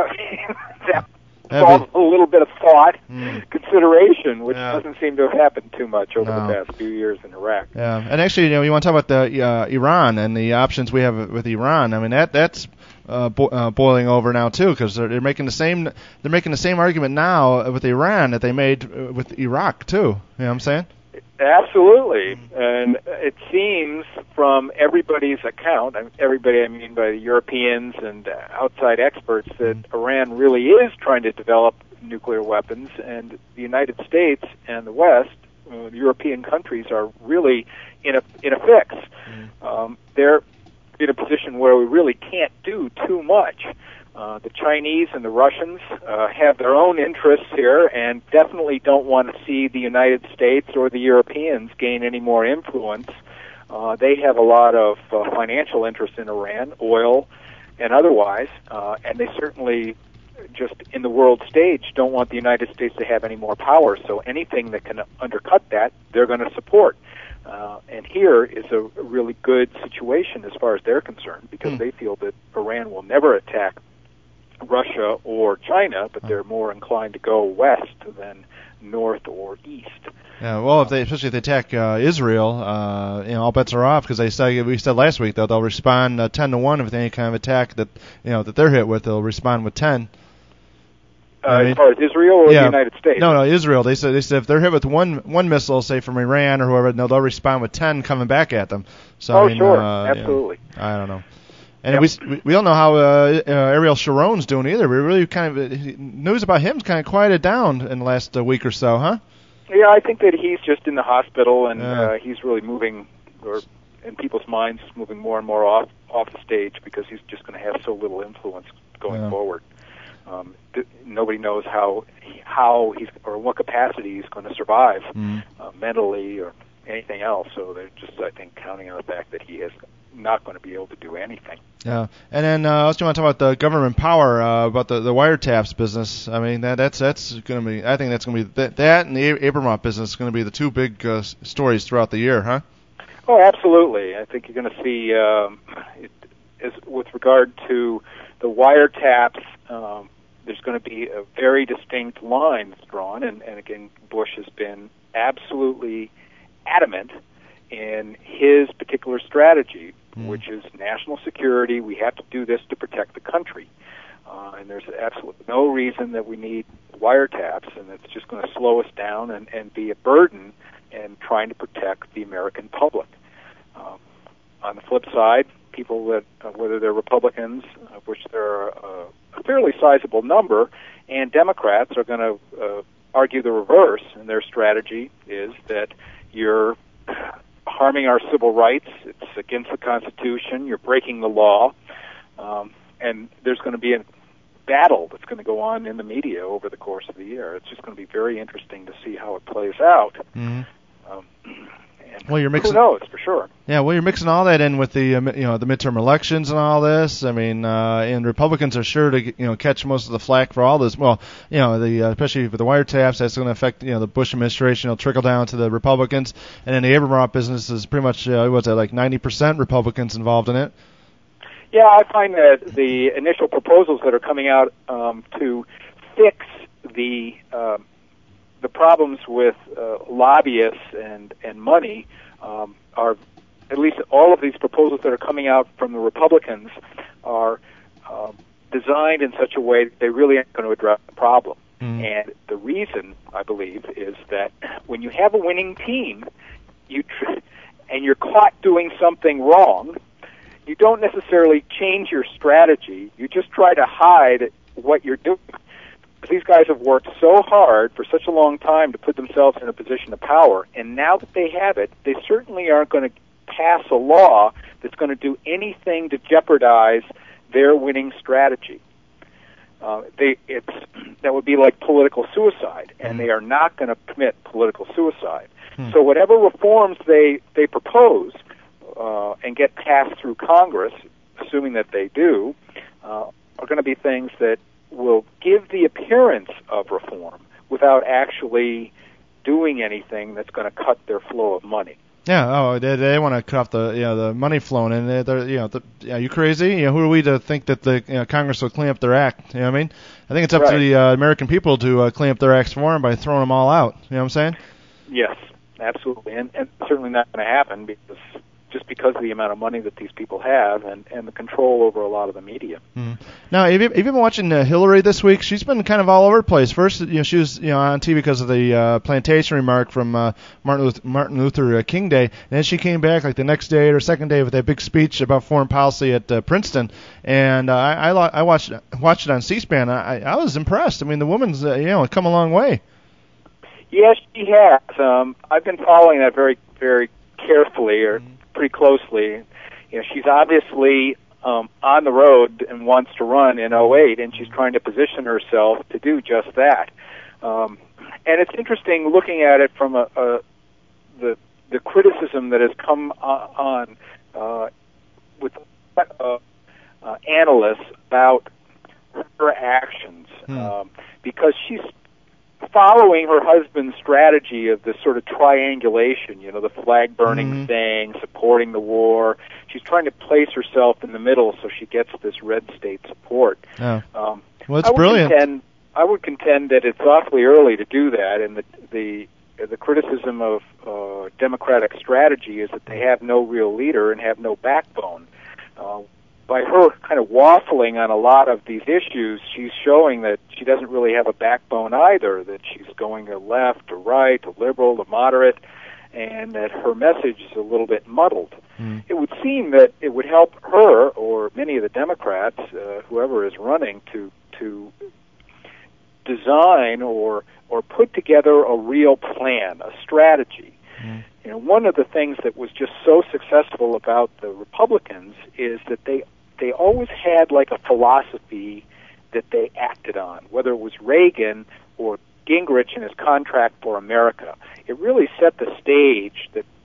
involves a little bit of thought, consideration, which doesn't seem to have happened too much over the past few years in Iraq. Yeah, and actually, you want to talk about the Iran and the options we have with Iran. I mean, that's boiling over now too, because they're making the same argument now with Iran that they made with Iraq too. You know what I'm saying? Absolutely, and it seems from everybody's account, everybody I mean by the Europeans and outside experts, that Iran really is trying to develop nuclear weapons, and the United States and the West, the European countries, are really in a fix. They're in a position where we really can't do too much. The Chinese and the Russians have their own interests here and definitely don't want to see the United States or the Europeans gain any more influence. They have a lot of financial interest in Iran, oil and otherwise, and they certainly, just in the world stage, don't want the United States to have any more power. So anything that can undercut that, they're going to support. And here is a really good situation as far as they're concerned, because they feel that Iran will never attack Russia or China, but they're more inclined to go west than north or east. Yeah, well, especially if they attack Israel, all bets are off, because we said last week that they'll respond 10-1 if any kind of attack that they're hit with. They'll respond with 10. As far as Israel or the United States? No, Israel. They said if they're hit with one missile, say from Iran or whoever, they'll respond with 10 coming back at them. So sure, absolutely. I don't know. And we don't know how Ariel Sharon's doing either. We really news about him's kind of quieted down in the last week or so, huh? Yeah, I think that he's just in the hospital, and he's really moving, or in people's minds, moving more and more off the stage, because he's just going to have so little influence going forward. Nobody knows how he's, or what capacity he's going to survive mentally or anything else. So they're just, I think, counting on the fact that he is not going to be able to do anything. Yeah, and then I also want to talk about the government power, about the wiretaps business. I mean, that's going to be. I think that's going to be that and the Abramoff business is going to be the two big stories throughout the year, huh? Oh, absolutely. I think you're going to see, with regard to the wiretaps, there's going to be a very distinct line that's drawn, and again, Bush has been absolutely adamant in his particular strategy, which is national security. We have to do this to protect the country. And there's absolutely no reason that we need wiretaps, and it's just going to slow us down and be a burden in trying to protect the American public. On the flip side, people that, whether they're Republicans, of which there are a fairly sizable number, and Democrats are going to argue the reverse, and their strategy is that you're harming our civil rights, it's against the Constitution, you're breaking the law, and there's going to be a battle that's going to go on in the media over the course of the year. It's just going to be very interesting to see how it plays out. Mm-hmm. And well, you're mixing. Who knows for sure? Yeah, well, you're mixing all that in with the the midterm elections and all this. I mean, and Republicans are sure to catch most of the flack for all this. Well, especially with the wiretaps, that's going to affect the Bush administration. It'll trickle down to the Republicans, and then the Abramoff business is pretty much what's that, like 90% Republicans involved in it. Yeah, I find that the initial proposals that are coming out to fix the problems with lobbyists and money are, at least all of these proposals that are coming out from the Republicans are designed in such a way that they really aren't going to address the problem. Mm. And the reason, I believe, is that when you have a winning team, and you're caught doing something wrong, you don't necessarily change your strategy. You just try to hide what you're doing. These guys have worked so hard for such a long time to put themselves in a position of power, and now that they have it, they certainly aren't going to pass a law that's going to do anything to jeopardize their winning strategy. That would be like political suicide, and they are not going to commit political suicide. So whatever reforms they propose and get passed through Congress, assuming that they do, are going to be things that will give the appearance of reform without actually doing anything that's going to cut their flow of money. Yeah, they want to cut off the money flowing, and are you crazy? Who are we to think that the Congress will clean up their act? You know what I mean? I think it's up to the American people to clean up their acts for them by throwing them all out. You know what I'm saying? Yes, absolutely, and certainly not going to happen because of the amount of money that these people have and the control over a lot of the media. Mm. Now, have you been watching Hillary this week? She's been kind of all over the place. First, she was on TV because of the plantation remark from Martin Luther King Day, and then she came back like the next day or second day with that big speech about foreign policy at Princeton. And I watched it on C-SPAN. I was impressed. I mean, the woman's come a long way. Yes, she has. I've been following that very, very carefully, or pretty closely. She's obviously on the road and wants to run in 2008, and she's trying to position herself to do just that. And it's interesting looking at it from the criticism that has come on with analysts about her actions, because she's following her husband's strategy of this sort of triangulation, the flag burning thing, supporting the war. She's trying to place herself in the middle so she gets this red state support. Oh. Well, it's brilliant. I would contend that it's awfully early to do that, and the criticism of Democratic strategy is that they have no real leader and have no backbone. By her kind of waffling on a lot of these issues, she's showing that she doesn't really have a backbone either, that she's going to left, to right, to liberal, to moderate, and that her message is a little bit muddled. It would seem that it would help her, or many of the Democrats, whoever is running, to design or put together a real plan, a strategy. One of the things that was just so successful about the Republicans is that they always had like a philosophy that they acted on, whether it was Reagan or Gingrich and his Contract for America. It really set the stage that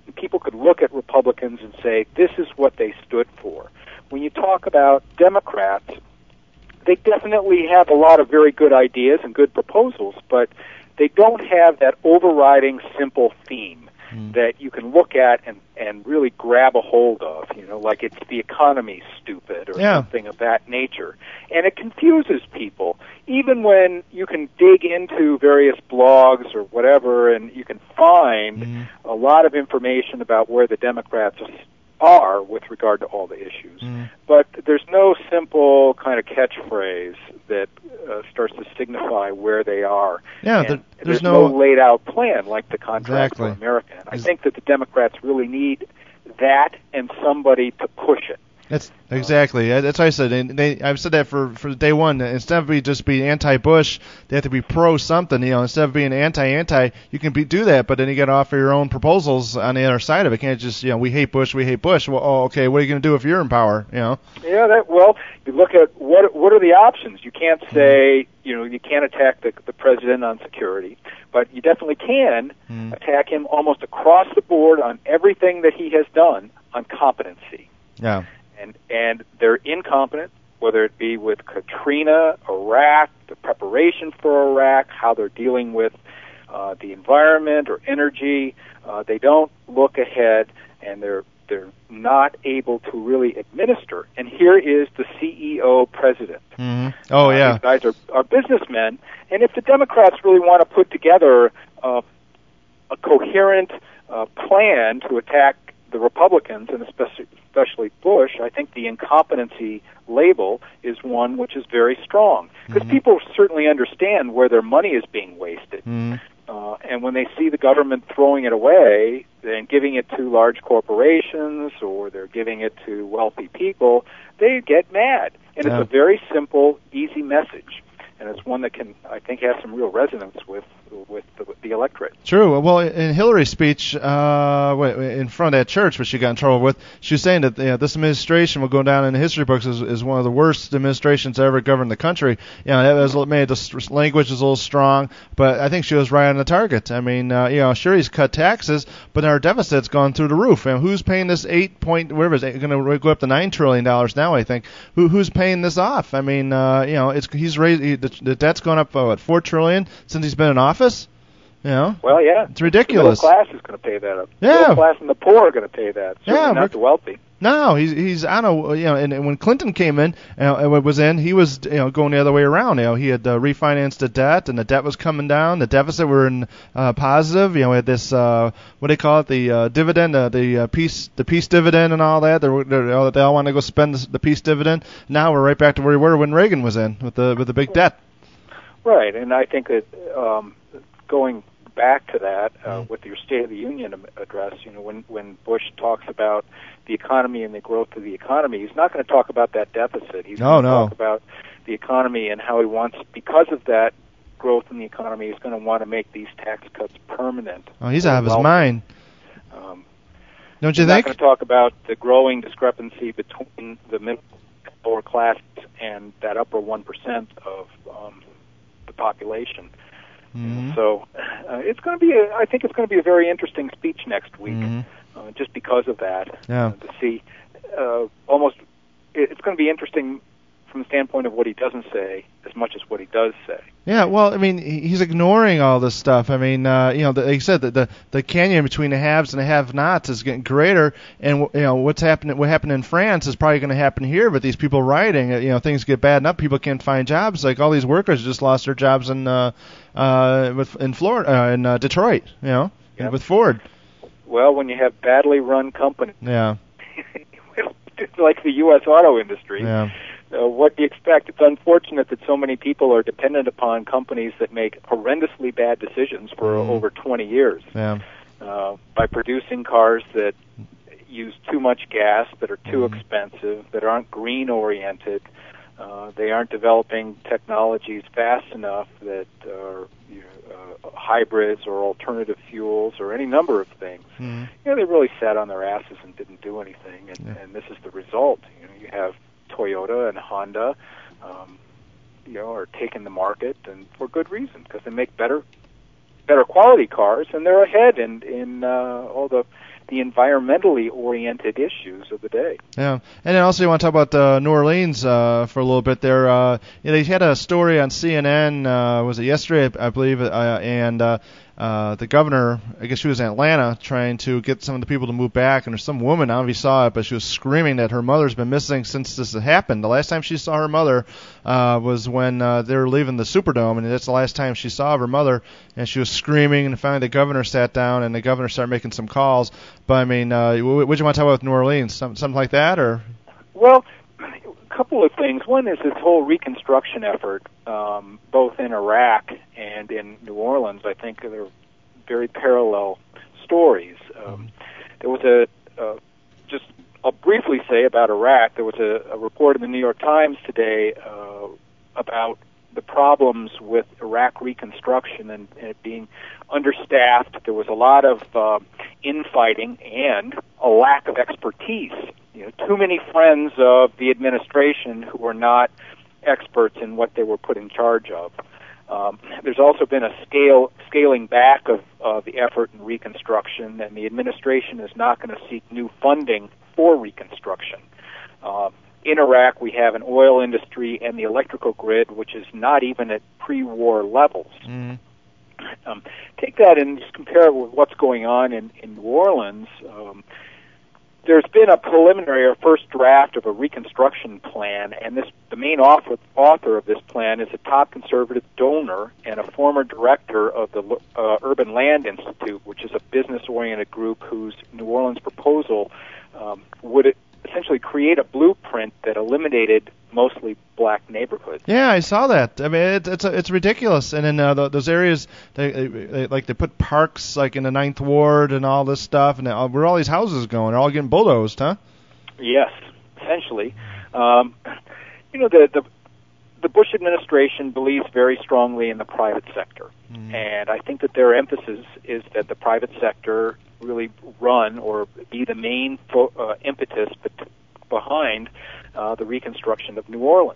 people could look at Republicans and say, this is what they stood for. When you talk about Democrats, they definitely have a lot of very good ideas and good proposals, but they don't have that overriding simple theme that you can look at and really grab a hold of, like it's the economy stupid or something of that nature. And it confuses people. Even when you can dig into various blogs or whatever and you can find a lot of information about where the Democrats are with regard to all the issues. But there's no simple kind of catchphrase that starts to signify where they are. Yeah, there's no laid out plan like the Contract for America. And I think that the Democrats really need that and somebody to push it. That's exactly. That's what I said. And I've said that for day one. Instead of just being anti-Bush, they have to be pro-something. Instead of being anti, you can do that, but then you got to offer your own proposals on the other side of it. You can't just, we hate Bush, we hate Bush. Well, okay, what are you going to do if you're in power? Yeah. Well, you look at what are the options. You can't say, you can't attack the president on security, but you definitely can attack him almost across the board on everything that he has done on competency. Yeah. And they're incompetent, whether it be with Katrina, Iraq, the preparation for Iraq, how they're dealing with the environment or energy. They don't look ahead, and they're not able to really administer. And here is the CEO president. Oh, yeah. These guys are businessmen, and if the Democrats really want to put together a coherent plan to attack the Republicans, and especially Bush, I think the incompetency label is one which is very strong. Because people certainly understand where their money is being wasted. And when they see the government throwing it away and giving it to large corporations or they're giving it to wealthy people, they get mad. And it's a very simple, easy message. And it's one that can, I think, have some real resonance with the electorate. True. Well, in Hillary's speech in front of that church, which she got in trouble with, she was saying that this administration will go down in the history books as one of the worst administrations to ever govern the country. That was maybe the language is a little strong, but I think she was right on the target. I mean, sure, he's cut taxes, but our deficit's gone through the roof. And who's paying this going to go up to $9 trillion now? I think who's paying this off? I mean, he's raised. The debt's gone up $4 trillion since he's been in office. Well, yeah, it's ridiculous. The middle class is going to pay that up. Yeah, the middle class and the poor are going to pay that. Certainly not the wealthy. No, he's on and when Clinton came in, he was going the other way around. He had refinanced the debt, and the debt was coming down. The deficit were in positive. We had this what do they call it, the dividend, the peace dividend, and all that. They all want to go spend the peace dividend. Now we're right back to where we were when Reagan was in with the big debt. Right, and I think that going back to that with your State of the Union address, when Bush talks about the economy and the growth of the economy, he's not going to talk about that deficit. He's going to talk about the economy and how he wants, because of that growth in the economy, he's going to want to make these tax cuts permanent. Oh, he's out of his mind. Don't you think? He's not going to talk about the growing discrepancy between the middle and lower classes and that upper 1% of the population. So it's going to be. I think it's going to be a very interesting speech next week, just because of that. To see, almost, it's going to be interesting from the standpoint of what he doesn't say as much as what he does say. Yeah, well, I mean, he's ignoring all this stuff. I mean, like you said, the canyon between the haves and the have-nots is getting greater, and what happened in France is probably going to happen here. But these people rioting, things get bad enough, people can't find jobs. Like all these workers just lost their jobs in Florida, in Detroit, with Ford. Well, when you have badly run companies, like the U.S. auto industry. What do you expect? It's unfortunate that so many people are dependent upon companies that make horrendously bad decisions for over 20 years by producing cars that use too much gas, that are too expensive, that aren't green-oriented. They aren't developing technologies fast enough that are hybrids or alternative fuels or any number of things. They really sat on their asses and didn't do anything, and this is the result. You have Toyota and Honda, are taking the market, and for good reason, because they make better quality cars, and they're ahead in all the the environmentally oriented issues of the day. Yeah, and then also you want to talk about New Orleans for a little bit there. They had a story on CNN, was it yesterday, I believe, and the governor, I guess she was in Atlanta, trying to get some of the people to move back, and there's some woman, I don't know if you saw it, but she was screaming that her mother's been missing since this had happened. The last time she saw her mother was when they were leaving the Superdome, and that's the last time she saw her mother, and she was screaming, and finally the governor sat down, and the governor started making some calls. But, I mean, what do you want to talk about with New Orleans? Something like that, or? Well, a couple of things. One is this whole reconstruction effort, both in Iraq and in New Orleans. I think they're very parallel stories. There was just I'll briefly say about Iraq, there was a report in the New York Times today about the problems with Iraq reconstruction and it being understaffed. There was a lot of infighting and a lack of expertise. Too many friends of the administration who were not experts in what they were put in charge of. There's also been a scaling back of the effort in reconstruction, and the administration is not going to seek new funding for reconstruction. In Iraq, we have an oil industry and the electrical grid, which is not even at pre-war levels. Take that and just compare it with what's going on in New Orleans. There's been a preliminary or first draft of a reconstruction plan, and the main author of this plan is a top conservative donor and a former director of the Urban Land Institute, which is a business-oriented group whose New Orleans proposal would essentially create a blueprint that eliminated mostly black neighborhoods. Yeah, I saw that. I mean, it's ridiculous. And in those areas, they put parks like in the 9th Ward and all this stuff, and where are all these houses going? They're all getting bulldozed, huh? Yes, essentially. The Bush administration believes very strongly in the private sector, and I think that their emphasis is that the private sector really run or be the main impetus behind the reconstruction of New Orleans.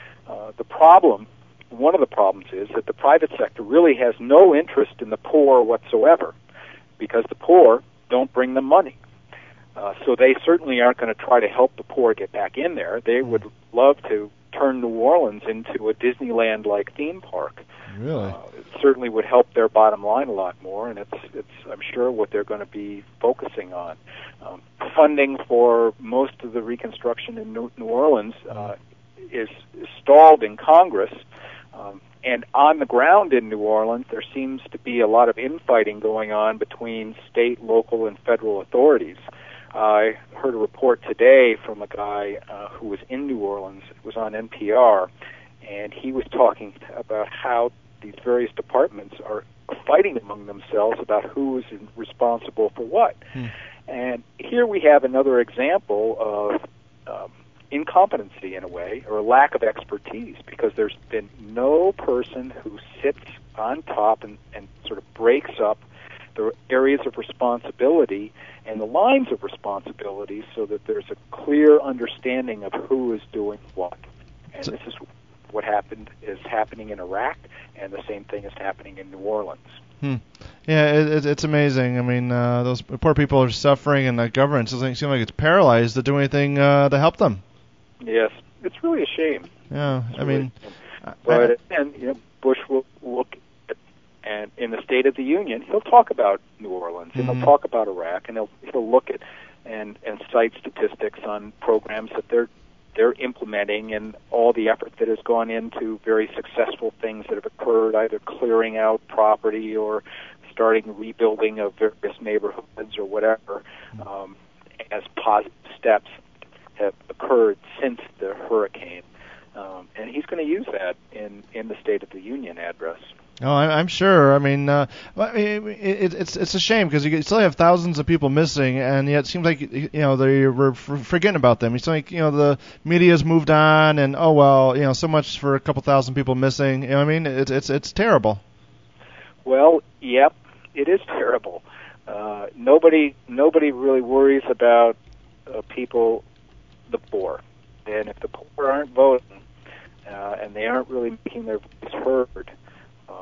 One of the problems is that the private sector really has no interest in the poor whatsoever, because the poor don't bring them money. So they certainly aren't going to try to help the poor get back in there. They would love to turn New Orleans into a Disneyland-like theme park. Really? It certainly would help their bottom line a lot more, and it's I'm sure what they're going to be focusing on. Funding for most of the reconstruction in New Orleans is stalled in Congress, and on the ground in New Orleans, there seems to be a lot of infighting going on between state, local, and federal authorities. I heard a report today from a guy who was in New Orleans. It was on NPR, and he was talking about how these various departments are fighting among themselves about who is responsible for what. And here we have another example of incompetency in a way, or lack of expertise, because there's been no person who sits on top and sort of breaks up the areas of responsibility and the lines of responsibility so that there's a clear understanding of who is doing what. And this is what is happening in Iraq, and the same thing is happening in New Orleans. Yeah, it's amazing. I mean, those poor people are suffering, and the government doesn't seem like it's paralyzed to do anything to help them. Yes, it's really a shame. Yeah, Bush will look at, and in the State of the Union, he'll talk about New Orleans, and he'll talk about Iraq, and he'll look at and cite statistics on programs that they're implementing and all the effort that has gone into very successful things that have occurred, either clearing out property or starting rebuilding of various neighborhoods or whatever, as positive steps have occurred since the hurricane. And he's going to use that in the State of the Union address. Oh, I'm sure. I mean, it's a shame because you still have thousands of people missing, and yet it seems like we're forgetting about them. It's like the media's moved on, and so much for a couple thousand people missing. You know what I mean? It's terrible. Well, yep, it is terrible. Nobody really worries about people, the poor, and if the poor aren't voting and they aren't really making their voice heard,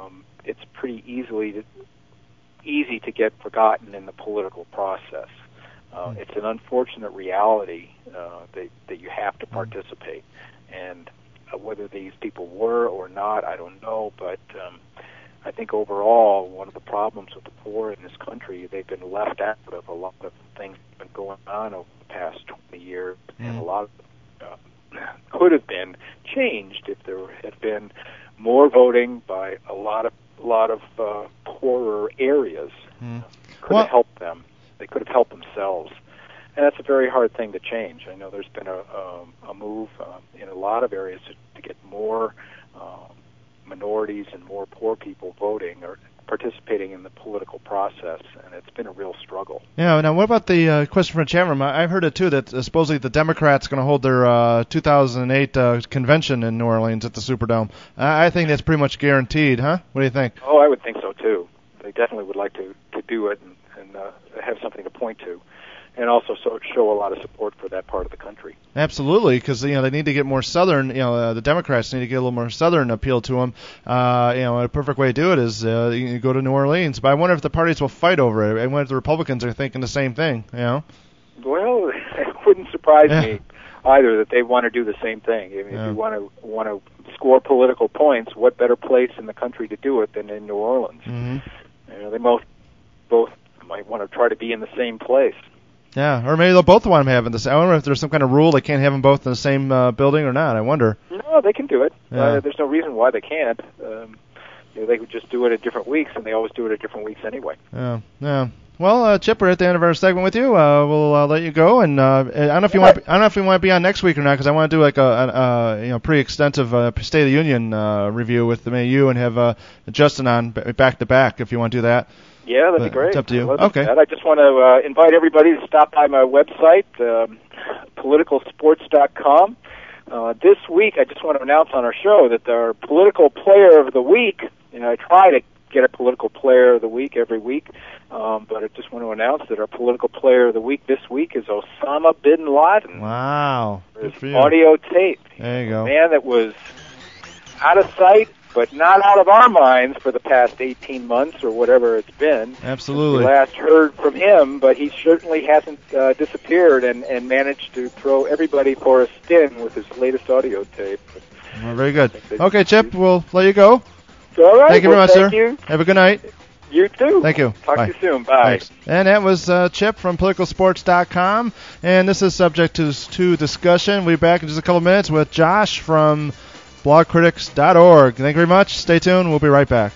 it's pretty easy to get forgotten in the political process. It's an unfortunate reality that you have to participate. And whether these people were or not, I don't know, but I think overall one of the problems with the poor in this country, they've been left out of a lot of things that have been going on over the past 20 years, and a lot of could have been changed if there had been more voting by a lot of poorer areas. Could have helped them. They could have helped themselves. And that's a very hard thing to change. I know there's been a move in a lot of areas to get more minorities and more poor people voting or participating in the political process, and it's been a real struggle. Yeah. Now, what about the question from the chat room? I've heard it too that supposedly the Democrats are going to hold their 2008 convention in New Orleans at the Superdome. I think that's pretty much guaranteed, huh? What do you think? Oh, I would think so too. They definitely would like to do it and have something to point to, and also show a lot of support for that part of the country. Absolutely, because they need to get more Southern. The Democrats need to get a little more Southern appeal to them. A perfect way to do it is you go to New Orleans. But I wonder if the parties will fight over it. I wonder if the Republicans are thinking the same thing. Well, it wouldn't surprise me either that they want to do the same thing. I mean, if you want to score political points, what better place in the country to do it than in New Orleans? Mm-hmm. They both might want to try to be in the same place. Yeah, or maybe they'll both want them having this. I wonder if there's some kind of rule they can't have them both in the same building or not. I wonder. No, they can do it. Yeah. There's no reason why they can't. They could just do it at different weeks, and they always do it at different weeks anyway. Yeah. Well, Chip, we're at the end of our segment with you. We'll let you go, and I don't know if you want. I don't know if you want to be on next week or not, because I want to do like a pretty extensive State of the Union review with you and have Justin on back to back if you want to do that. Yeah, that'd be great. It's up to you. Okay. I just want to invite everybody to stop by my website, politicalsports.com. This week, I just want to announce on our show that our political player of the week, I try to get a political player of the week every week, but I just want to announce that our political player of the week this week is Osama bin Laden. Wow. Good for you. Audio tape. There you go. A man that was out of sight, but not out of our minds for the past 18 months or whatever it's been. Absolutely. We last heard from him, but he certainly hasn't disappeared and managed to throw everybody for a spin with his latest audio tape. Well, very good. Okay, Chip, we'll let you go. All right. Thank you very much, sir. You. Have a good night. You too. Thank you. Talk Bye. to you soon. Bye. Thanks. And that was Chip from politicalsports.com, and this is subject to discussion. We'll be back in just a couple minutes with Josh from blogcritics.org. Thank you very much. Stay tuned. We'll be right back.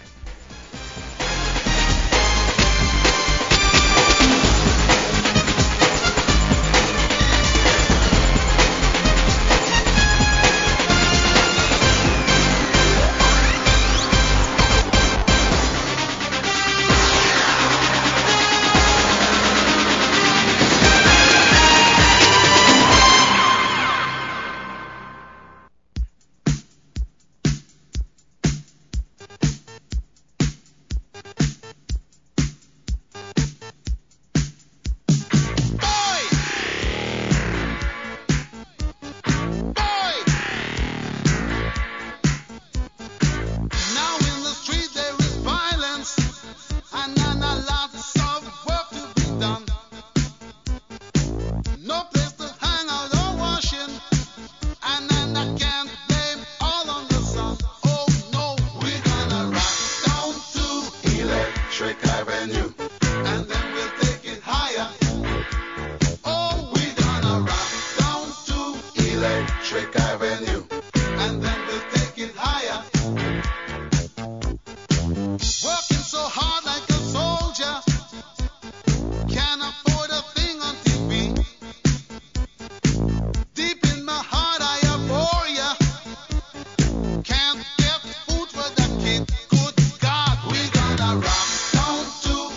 Can't get food for that kid. Good God, we gonna rock down to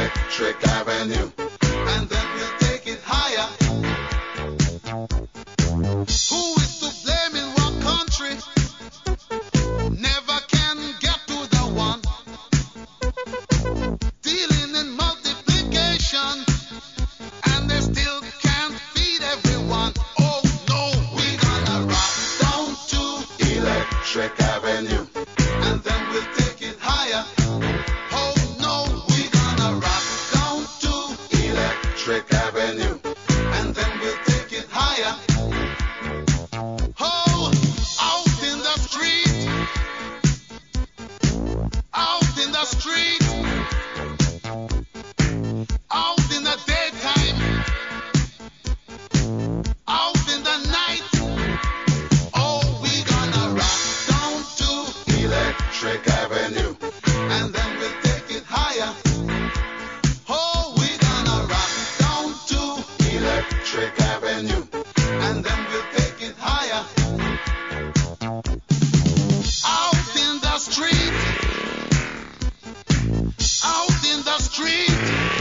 Electric Avenue. And then we'll take it higher. Who is to blame in what country? Never can get to the one. Dealing in multiplication. And they still can't feed everyone. Oh no, we're gonna rock down to Electric Avenue. And then we'll take it higher. Oh no, we're gonna rock down to Electric Avenue. And then we'll take it higher. Oh, out in the street. Out in the street. Out in the daytime. Out in the night. Oh, we gonna rock down to Electric Avenue. And then we'll take it higher. Oh, we gonna rock down to Electric Avenue. And then we'll take it higher. Out in the street. Out in the street.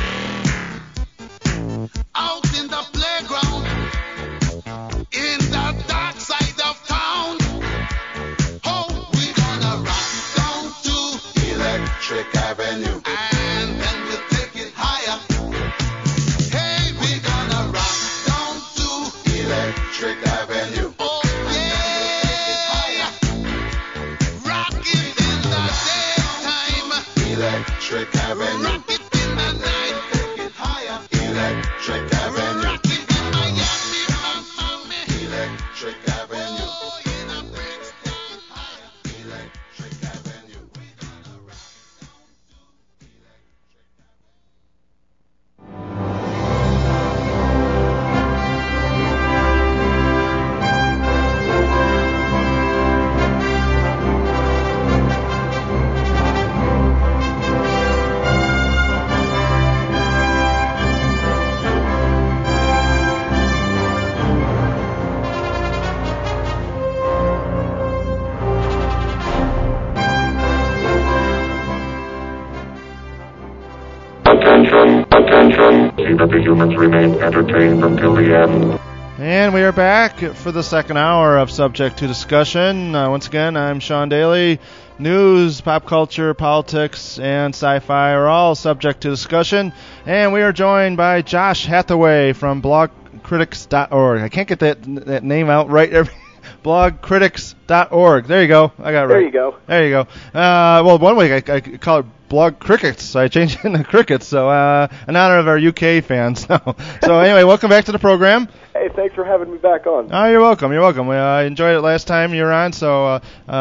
Out in the playground. In the dark side of town. Oh, we gonna rock down to Electric Avenue. And then we'll take it higher. Hey, we gonna rock down to Electric Avenue. Oh, yeah. Rock it in the daytime. Electric Avenue. Rock it in the night. Take it higher. Electric Avenue. Rock it in Miami, Miami. Electric Avenue. Oh, in a Brixton higher. Electric Avenue. We gonna rock down to Electric Attention. See that the humans remain entertained until the end. And we are back for the second hour of Subject to Discussion. Once again, I'm Sean Daly. News, pop culture, politics, and sci-fi are all subject to discussion. And we are joined by Josh Hathaway from blogcritics.org. I can't get that name out right. blogcritics.org. There you go. I got it right. There you go. There you go. Well, one week I call it Blog Crickets, so I changed it into Crickets, so in honor of our UK fans. So anyway, welcome back to the program. Hey, thanks for having me back on. Oh, you're welcome. You're welcome. I enjoyed it last time you were on, so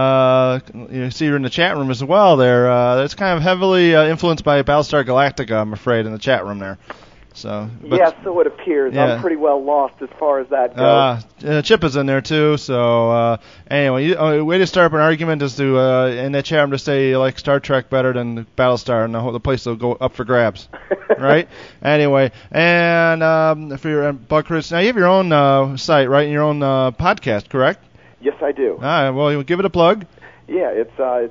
you see you're in the chat room as well there. It's kind of heavily influenced by Battlestar Galactica, I'm afraid, in the chat room there. So, yeah, so it appears. Yeah. I'm pretty well lost as far as that goes. Chip is in there too. So anyway, way to start up an argument is to in that chat room to say you like Star Trek better than Battlestar, and the place will go up for grabs, right? Anyway, and for your Bug Critics, now you have your own site, right? And your own podcast, correct? Yes, I do. All right. Well, you give it a plug. Yeah, it's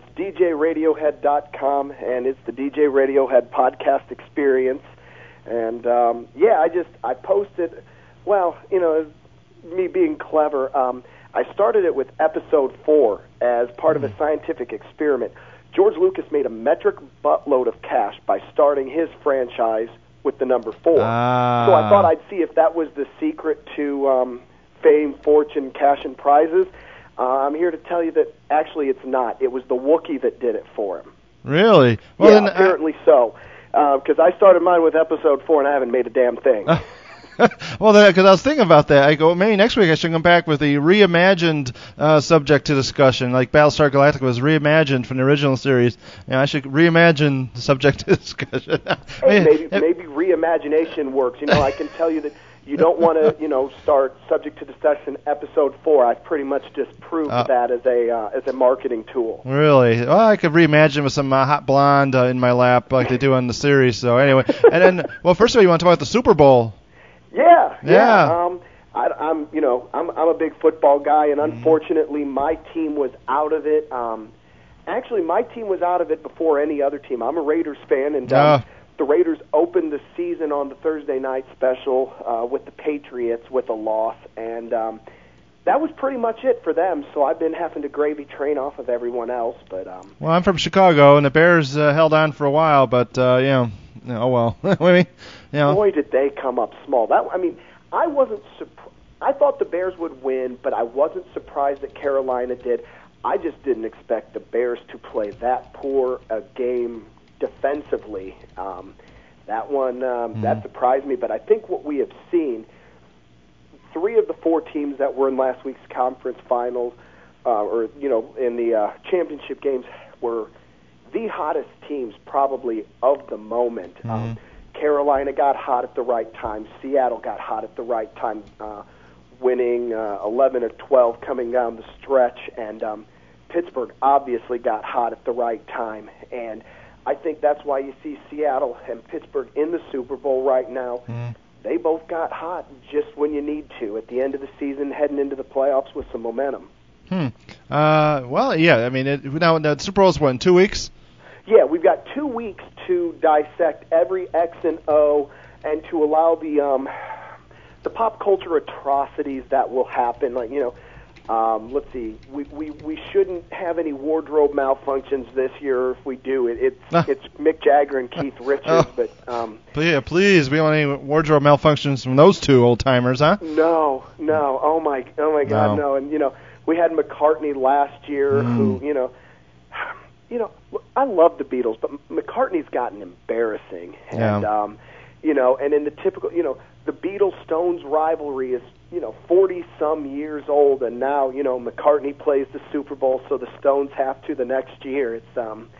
DJRadiohead.com, and it's the DJ Radiohead podcast experience. And, I posted, well, me being clever, I started it with episode 4 as part of a scientific experiment. George Lucas made a metric buttload of cash by starting his franchise with the number 4. So I thought I'd see if that was the secret to fame, fortune, cash, and prizes. I'm here to tell you that actually it's not. It was the Wookiee that did it for him. Really? Well, yeah, apparently so. Because I started mine with episode 4 and I haven't made a damn thing. Well, because I was thinking about that. I go, maybe next week I should come back with the reimagined subject to discussion, like Battlestar Galactica was reimagined from the original series. I should reimagine the subject to discussion. Maybe reimagination works. I can tell you that you don't want to, start subject to discussion episode 4. I've pretty much just proved that as a marketing tool. Really? Well, I could reimagine with some hot blonde in my lap like they do on the series. So anyway, and then, well, first of all, you want to talk about the Super Bowl? Yeah. I'm a big football guy, and unfortunately, my team was out of it. Actually, my team was out of it before any other team. I'm a Raiders fan, and the Raiders 0 season on the Thursday night special with the Patriots with a loss, and that was pretty much it for them. So I've been having to gravy train off of everyone else. But well, I'm from Chicago, and the Bears held on for a while, but oh well. I mean, boy, did they come up small. I wasn't I thought the Bears would win, but I wasn't surprised that Carolina did. I just didn't expect the Bears to play that poor a game defensively. That one that surprised me. But I think what we have seen, 3 of the 4 teams that were in last week's conference finals, or in the championship games, were the hottest teams probably of the moment. Carolina got hot at the right time. Seattle got hot at the right time, winning 11 or 12 coming down the stretch, and Pittsburgh obviously got hot at the right time. And I think that's why you see Seattle and Pittsburgh in the Super Bowl right now. They both got hot just when you need to at the end of the season, heading into the playoffs with some momentum. Well, yeah. I mean, now the Super Bowl's what, in 2 weeks? Yeah, we've got 2 weeks to dissect every X and O, and to allow the pop culture atrocities that will happen. Like, let's see, we shouldn't have any wardrobe malfunctions this year. If we do, it's Mick Jagger and Keith Richards. But please, we don't want any wardrobe malfunctions from those 2 old timers, huh? No. Oh my God, no. And we had McCartney last year, who I love the Beatles, but McCartney's gotten embarrassing, and and in the typical, the Beatles-Stones rivalry is 40-some years old, and now McCartney plays the Super Bowl, so the Stones have to the next year. It's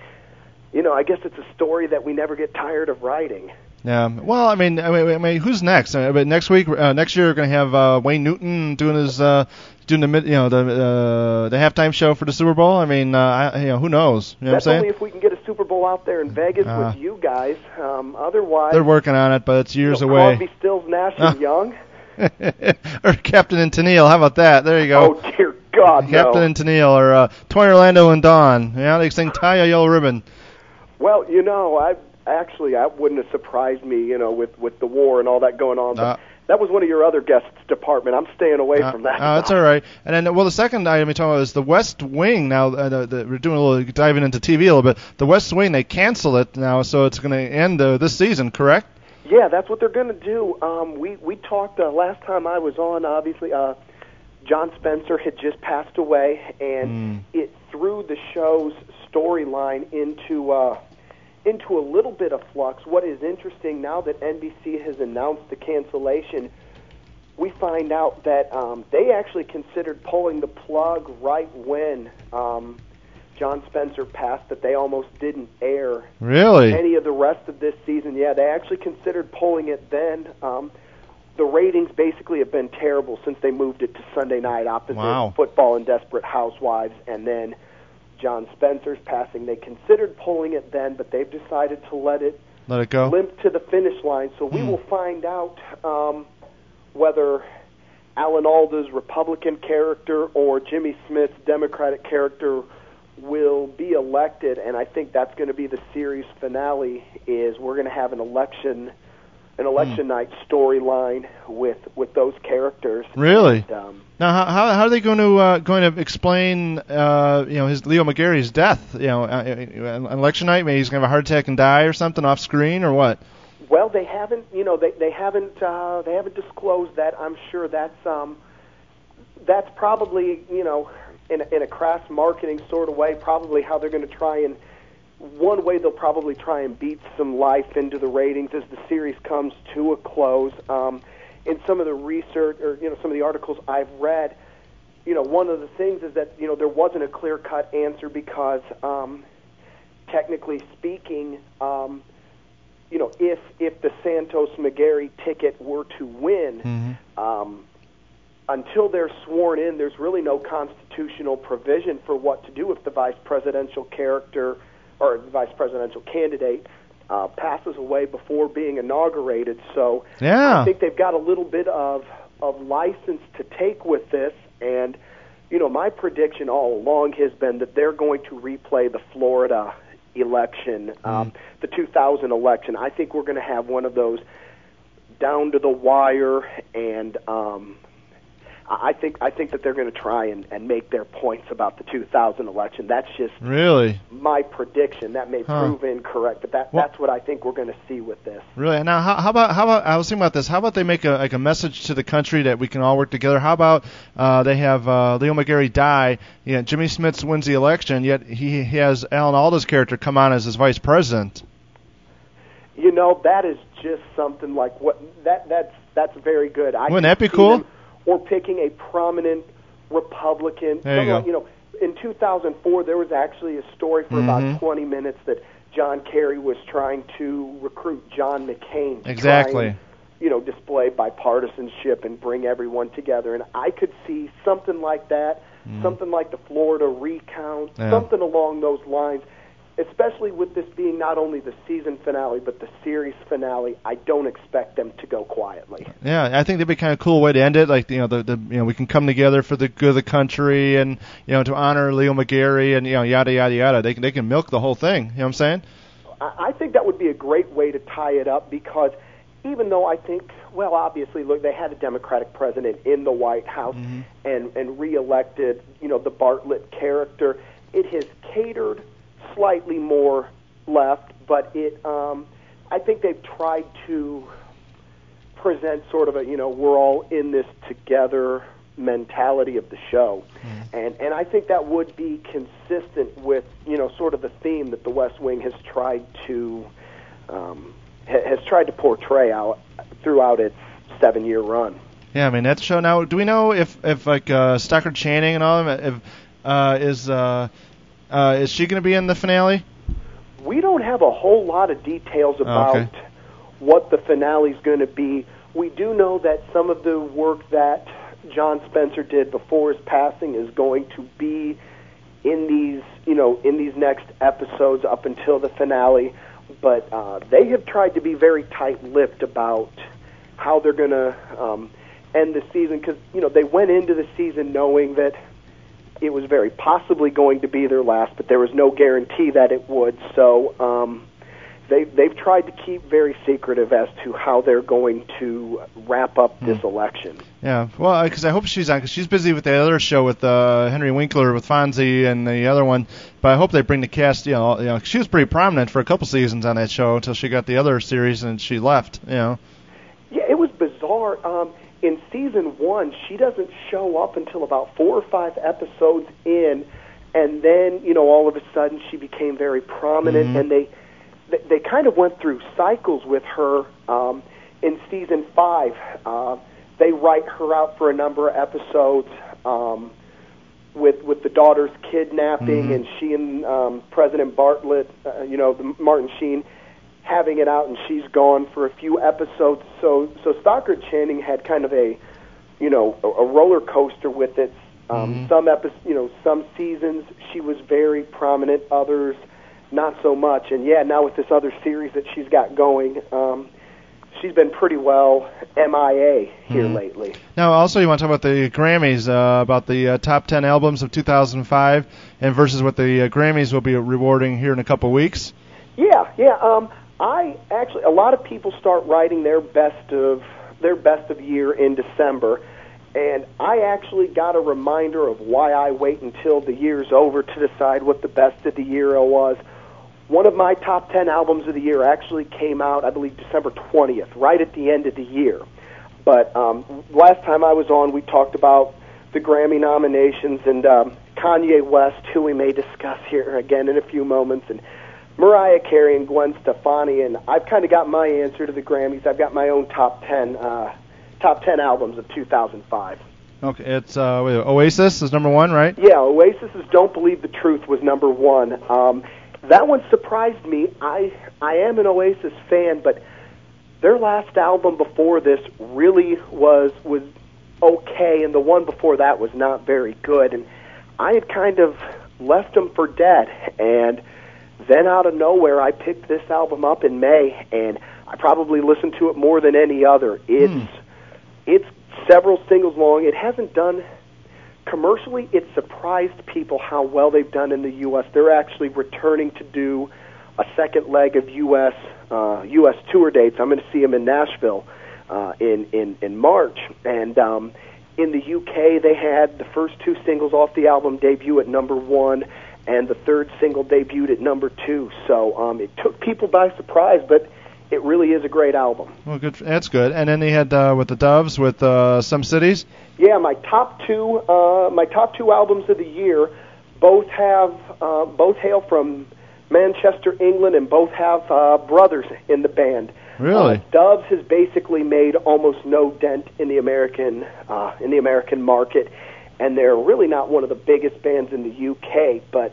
I guess it's a story that we never get tired of writing. Yeah. Well, I mean, who's next? But next year we're going to have Wayne Newton doing his doing the halftime show for the Super Bowl. I mean, who knows? You know That's what I'm saying? Only if we can get a Super Bowl out there in Vegas with you guys. Otherwise, they're working on it, but it's years away. Crosby, Stills, Nash, and Young. Or Captain and Tennille. How about that? There you go. Oh dear God, Captain and Tennille, or Tony Orlando and Dawn. Yeah, they sing "Tie a Yellow Ribbon." Well, that wouldn't have surprised me, with the war and all that going on. But that was one of your other guests' department. I'm staying away from that. That's all right. And then, the second item we talking about is the West Wing. Now, we're doing a little diving into TV a little bit. The West Wing, they cancel it now, so it's going to end this season, correct? Yeah, that's what they're going to do. We talked last time I was on. Obviously, John Spencer had just passed away, and it threw the show's storyline into a little bit of flux. What is interesting now that NBC has announced the cancellation, we find out that they actually considered pulling the plug right when John Spencer passed, that they almost didn't air any of the rest of this season. Yeah, they actually considered pulling it then. The ratings basically have been terrible since they moved it to Sunday night opposite Football and Desperate Housewives, and then John Spencer's passing. They considered pulling it then, but they've decided to let it go, limp to the finish line. So we will find out whether Alan Alda's Republican character or Jimmy Smith's Democratic character will be elected, and I think that's going to be the series finale. Is we're going to have an election night storyline with those characters. Really? And, now, how are they going to explain his Leo McGarry's death? Election night, maybe he's going to have a heart attack and die or something off screen, or what? Well, they haven't. They haven't disclosed that. I'm sure that's probably in a crass marketing sort of way, probably how they're going to try and. One way they'll probably try and beat some life into the ratings as the series comes to a close. In some of the research or some of the articles I've read, one of the things is that there wasn't a clear-cut answer because, technically speaking, if the Santos McGarry ticket were to win, until they're sworn in, there's really no constitutional provision for what to do if the vice presidential character or vice presidential candidate passes away before being inaugurated. So I think they've got a little bit of license to take with this. And, my prediction all along has been that they're going to replay the Florida election, the 2000 election. I think we're going to have one of those down to the wire, and I think that they're going to try and make their points about the 2000 election. That's just really my prediction. That may prove incorrect, but that's what I think we're going to see with this. Really? Now, how about I was thinking about this. How about they make a message to the country that we can all work together? How about they have Leo McGarry die? You know, Jimmy Smits wins the election, yet he has Alan Alda's character come on as his vice president. You know, that is just something like that's very good. Wouldn't that be cool? Or picking a prominent Republican. There you go. You know, in 2004, there was actually a story for about 20 minutes that John Kerry was trying to recruit John McCain to try and, you know, display bipartisanship and bring everyone together. And I could see something like that, something like the Florida recount, something along those lines. Especially with this being not only the season finale but the series finale, I don't expect them to go quietly. Yeah, I think that'd be kind of a cool way to end it. Like, you know, we can come together for the good of the country, and to honor Leo McGarry, and yada yada yada. They can milk the whole thing. You know what I'm saying? I think that would be a great way to tie it up, because even though I think, well, obviously, look, they had a Democratic president in the White House and reelected, the Bartlett character. It has catered slightly more left, but I think they've tried to present sort of a, we're all in this together mentality of the show. And I think that would be consistent with, sort of the theme that the West Wing has tried to portray out throughout its 7-year run. Yeah, I mean, that show now, do we know if like Stockard Channing and all of them, is she going to be in the finale? We don't have a whole lot of details about what the finale is going to be. We do know that some of the work that John Spencer did before his passing is going to be in these next episodes up until the finale. But they have tried to be very tight-lipped about how they're going to end the season, because they went into the season knowing that it was very possibly going to be their last, but there was no guarantee that it would. So they've tried to keep very secretive as to how they're going to wrap up this election. Yeah, well, because I hope she's on, because she's busy with the other show with Henry Winkler with Fonzie and the other one. But I hope they bring the cast. She was pretty prominent for a couple seasons on that show until she got the other series and she left. Yeah, it was bizarre. In season 1, she doesn't show up until about 4 or 5 episodes in, and then all of a sudden she became very prominent, and they kind of went through cycles with her. In season 5, they write her out for a number of episodes with the daughter's kidnapping, and she and President Bartlett, Martin Sheen, having it out, and she's gone for a few episodes. So Stockard Channing had kind of a roller coaster with it. Some seasons she was very prominent, others not so much. And now with this other series that she's got going, she's been pretty well MIA here lately. Now, also, you want to talk about the Grammys, about the top 10 albums of 2005, and versus what the Grammys will be rewarding here in a couple weeks. Yeah. A lot of people start writing their best of year in December, and I actually got a reminder of why I wait until the year's over to decide what the best of the year was. One of my top 10 albums of the year actually came out, I believe, December 20th, right at the end of the year. But last time I was on, we talked about the Grammy nominations and Kanye West, who we may discuss here again in a few moments, and Mariah Carey and Gwen Stefani, and I've kind of got my answer to the Grammys. I've got my own top 10 albums of 2005. Okay, it's Oasis is number 1, right? Yeah, Oasis's "Don't Believe the Truth" was number 1. That one surprised me. I am an Oasis fan, but their last album before this really was okay, and the one before that was not very good. And I had kind of left them for dead, and then out of nowhere, I picked this album up in May, and I probably listened to it more than any other. It's several singles long. It hasn't done commercially. It surprised people how well they've done in the U.S. They're actually returning to do a second leg of U.S. tour dates. I'm going to see him in Nashville in March, and in the UK they had the first two singles off the album debut at number 1, and the third single debuted at number 2. So it took people by surprise, but it really is a great album. Well, good. That's good. And then he had with the Doves with Some Cities. Yeah, my top two albums of the year both hail from Manchester, England, and both have brothers in the band. Really? Doves has basically made almost no dent in the American market, and they're really not one of the biggest bands in the UK. But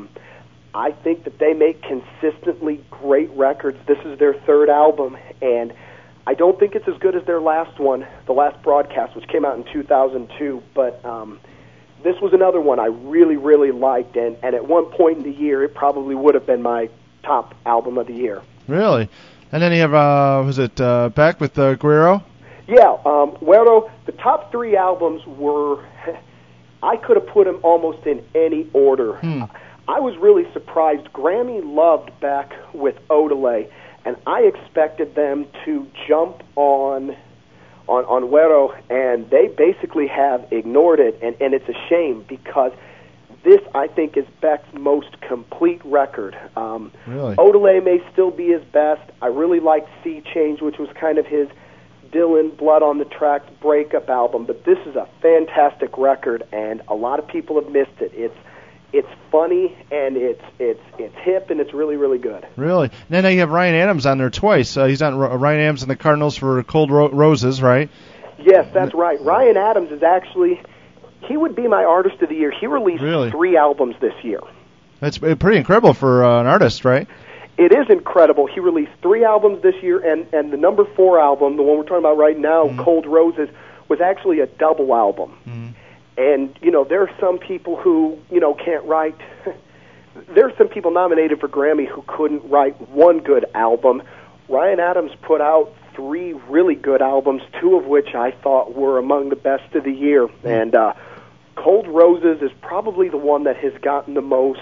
I think that they make consistently great records. This is their third album, and I don't think it's as good as their last one, The Last Broadcast, which came out in 2002. But this was another one I really, really liked, and at one point in the year, it probably would have been my top album of the year. Really? And then you have, was it Beck with Guerrero? Yeah, Guerrero, the top three albums were, I could have put them almost in any order. I was really surprised. Grammy loved Beck with Odelay, and I expected them to jump on Guerrero, and they basically have ignored it, and it's a shame because this, I think, is Beck's most complete record. Really? Odelay may still be his best. I really liked Sea Change, which was kind of his Dylan Blood on the Tracks breakup album, but this is a fantastic record, and a lot of people have missed it. It's funny, and it's hip, and it's really, really good. Really? And then you have Ryan Adams on there twice. He's on Ryan Adams and the Cardinals for Cold Roses, right? Yes, that's right. Ryan Adams is actually, he would be my artist of the year. He released 3 albums this year. That's pretty incredible for an artist, right? It is incredible. He released 3 albums this year, and the number 4 album, the one we're talking about right now, Cold Roses, was actually a double album. And, there are some people who, can't write. There are some people nominated for Grammy who couldn't write one good album. Ryan Adams put out 3 really good albums, 2 of which I thought were among the best of the year. And Cold Roses is probably the one that has gotten the most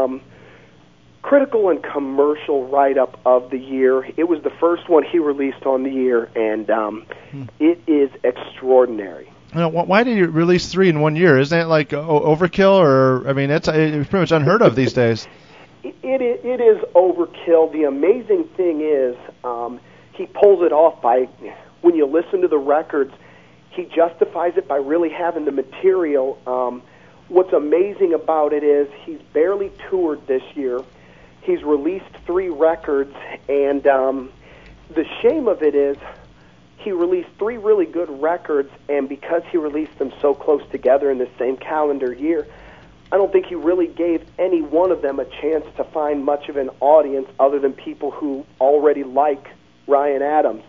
critical and commercial write-up of the year. It was the first one he released on the year, and it is extraordinary. Why did you release 3 in 1 year? Isn't it like overkill? Or it's pretty much unheard of these days. It is overkill. The amazing thing is he pulls it off by, when you listen to the records, he justifies it by really having the material. What's amazing about it is he's barely toured this year. He's released 3 records, and the shame of it is he released 3 really good records, and because he released them so close together in the same calendar year, I don't think he really gave any one of them a chance to find much of an audience other than people who already like Ryan Adams.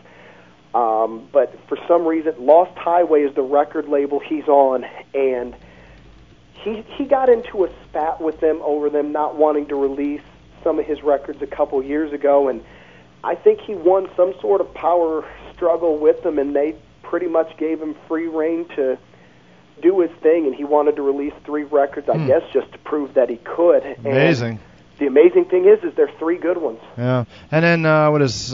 But for some reason, Lost Highway is the record label he's on, and he got into a spat with them over them not wanting to release some of his records a couple years ago, and I think he won some sort of power struggle with them, and they pretty much gave him free rein to do his thing, and he wanted to release 3 records, I guess, just to prove that he could. Amazing. And the amazing thing is there's 3 good ones. Yeah. And then what is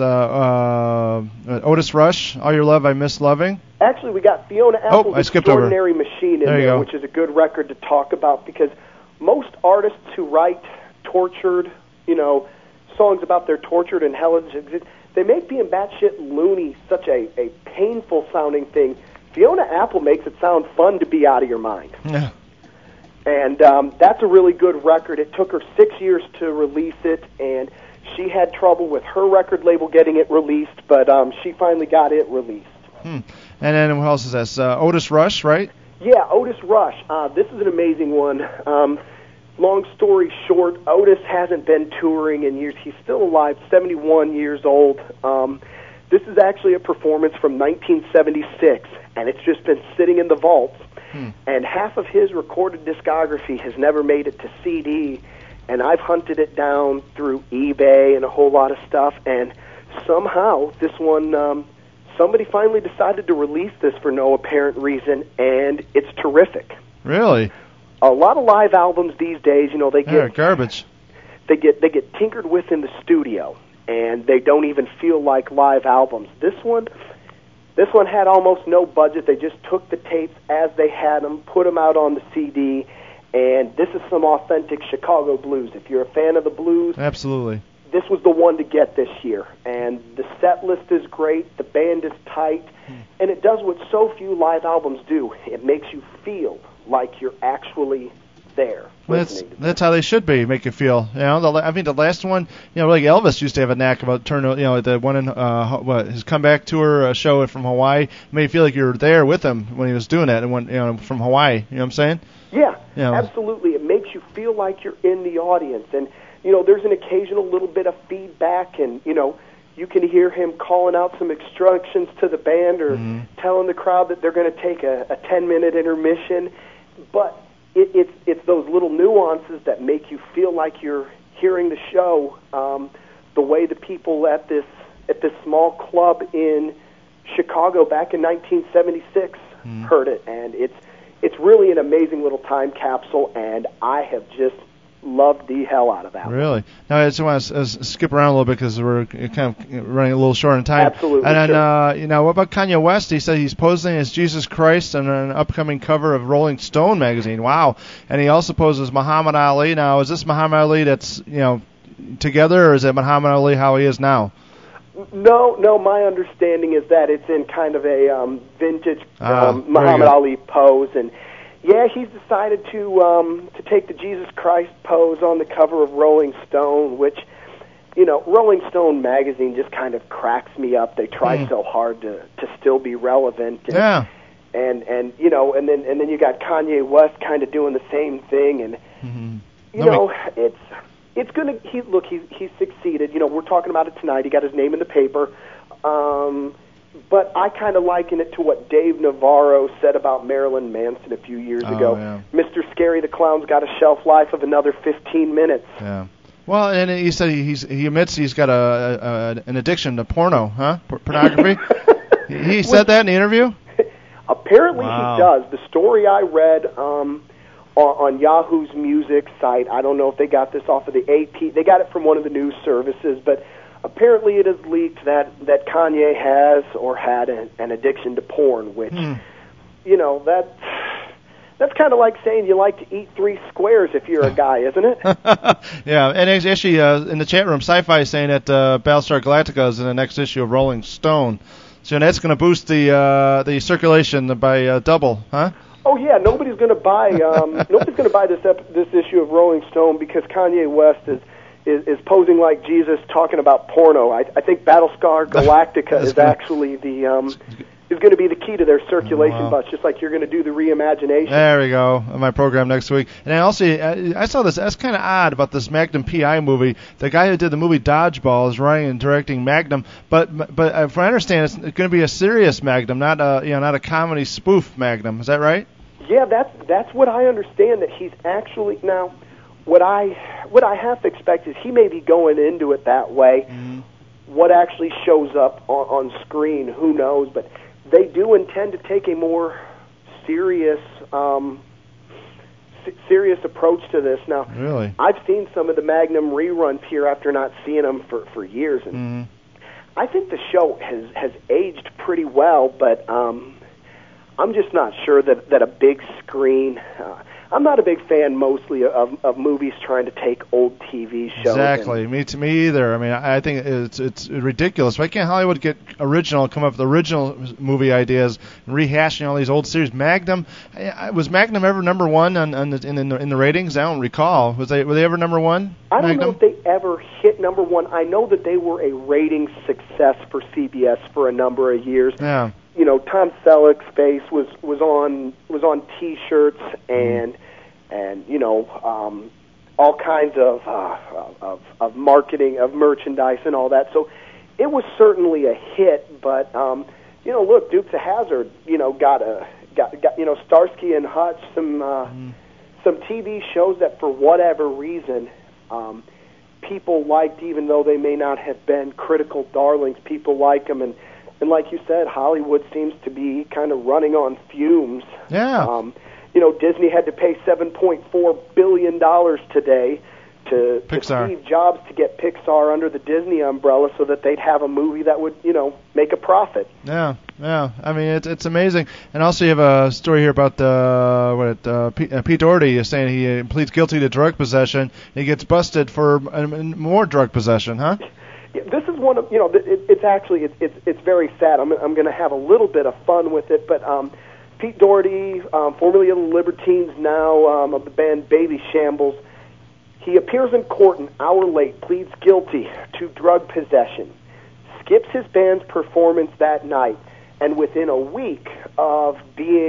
Otis Rush, All Your Love I Miss Loving? Actually, we got Fiona Apple's Extraordinary Machine in there, which is a good record to talk about, because most artists who write tortured, songs about their tortured and hellish existence, they make being batshit loony such a painful sounding thing. Fiona Apple makes it sound fun to be out of your mind. Yeah. And that's a really good record. It took her 6 years to release it, and she had trouble with her record label getting it released, but she finally got it released. And then what else is this? Otis Rush, right? Yeah, Otis Rush. This is an amazing one. Long story short, Otis hasn't been touring in years. He's still alive, 71 years old. This is actually a performance from 1976, and it's just been sitting in the vaults. And half of his recorded discography has never made it to CD, and I've hunted it down through eBay and a whole lot of stuff, and somehow this one, somebody finally decided to release this for no apparent reason, and it's terrific. Really? A lot of live albums these days, they get garbage. they get tinkered with in the studio, and they don't even feel like live albums. This one had almost no budget. They just took the tapes as they had them, put them out on the CD, and this is some authentic Chicago blues. If you're a fan of the blues, absolutely, this was the one to get this year. And the set list is great, the band is tight, and it does what so few live albums do. It makes you feel like you're actually there. That's how they should be. Make you feel. You know, the last one. You know, like Elvis used to have a knack about turning. You know, the one in his comeback tour show from Hawaii made you feel like you were there with him when he was doing that, and when from Hawaii. You know what I'm saying? Yeah, you know, absolutely. It makes you feel like you're in the audience, and there's an occasional little bit of feedback, and you can hear him calling out some instructions to the band or telling the crowd that they're going to take a 10-minute intermission, but it's those little nuances that make you feel like you're hearing the show. The way the people at this small club in Chicago back in 1976 heard it, and it's really an amazing little time capsule, and I have just loved the hell out of that. Really? Now I just want to skip around a little bit because we're kind of running a little short on time. Absolutely. And then, what about Kanye West? He said he's posing as Jesus Christ on an upcoming cover of Rolling Stone magazine. Wow. And he also poses Muhammad Ali. Now, is this Muhammad Ali that's together, or is it Muhammad Ali how he is now? No. My understanding is that it's in kind of a vintage Muhammad Ali pose, and yeah, he's decided to take the Jesus Christ pose on the cover of Rolling Stone, which Rolling Stone magazine just kind of cracks me up. They try so hard to still be relevant. And, yeah. And then you got Kanye West kind of doing the same thing, and it's gonna. He's succeeded. We're talking about it tonight. He got his name in the paper. But I kind of liken it to what Dave Navarro said about Marilyn Manson a few years ago. Yeah. Mr. Scary the Clown's got a shelf life of another 15 minutes. Yeah. Well, and he said he admits he's got an addiction to porno, huh? Pornography. He said that in the interview? Apparently he does. The story I read on Yahoo's music site, I don't know if they got this off of the AP. They got it from one of the news services, but apparently it is leaked that Kanye has or had an addiction to porn, which, that's kind of like saying you like to eat 3 squares if you're a guy, isn't it? Yeah, and actually in the chat room, Sci-Fi is saying that Battlestar Galactica is in the next issue of Rolling Stone. So that's going to boost the circulation by double, huh? Oh yeah, nobody's going to buy this issue of Rolling Stone because Kanye West is posing like Jesus talking about porno. I think Battlestar Galactica is actually is going to be the key to their circulation bus, just like you're going to do the reimagination. There we go, on my program next week. And I also I saw this. That's kind of odd about this Magnum PI movie. The guy who did the movie Dodgeball is writing and directing Magnum, but if I understand, it's going to be a serious Magnum, not a comedy spoof Magnum. Is that right? Yeah, that's what I understand. That he's actually now. What I have to expect is he may be going into it that way. Mm-hmm. What actually shows up on screen, who knows? But they do intend to take a more serious approach to this. Now, really? I've seen some of the Magnum reruns here after not seeing them for years, and I think the show has aged pretty well. But I'm just not sure that a big screen. I'm not a big fan mostly of movies trying to take old TV shows. Exactly. Me either. I mean, I think it's ridiculous. Why can't Hollywood get original, come up with original movie ideas, and rehashing all these old series? Magnum, was Magnum ever number one in the ratings? I don't recall. Were they ever number one? I don't know if they ever hit number one. I know that they were a ratings success for CBS for a number of years. Yeah. Tom Selleck's face was on T-shirts and all kinds of marketing, of merchandise and all that. So it was certainly a hit. But look, Dukes of Hazzard, got Starsky and Hutch, some TV shows that for whatever reason people liked, even though they may not have been critical darlings. People like them, and like you said, Hollywood seems to be kind of running on fumes. Yeah. Disney had to pay $7.4 billion today to Pixar. Steve Jobs to get Pixar under the Disney umbrella so that they'd have a movie that would, make a profit. Yeah. I mean, it's amazing. And also, you have a story here about Pete Doherty is saying he pleads guilty to drug possession. He gets busted for more drug possession, huh? Yeah, this is one of it's very sad. I'm going to have a little bit of fun with it, but Pete Doherty, formerly of the Libertines, now of the band Baby Shambles. He appears in court an hour late, pleads guilty to drug possession, skips his band's performance that night, and within a week of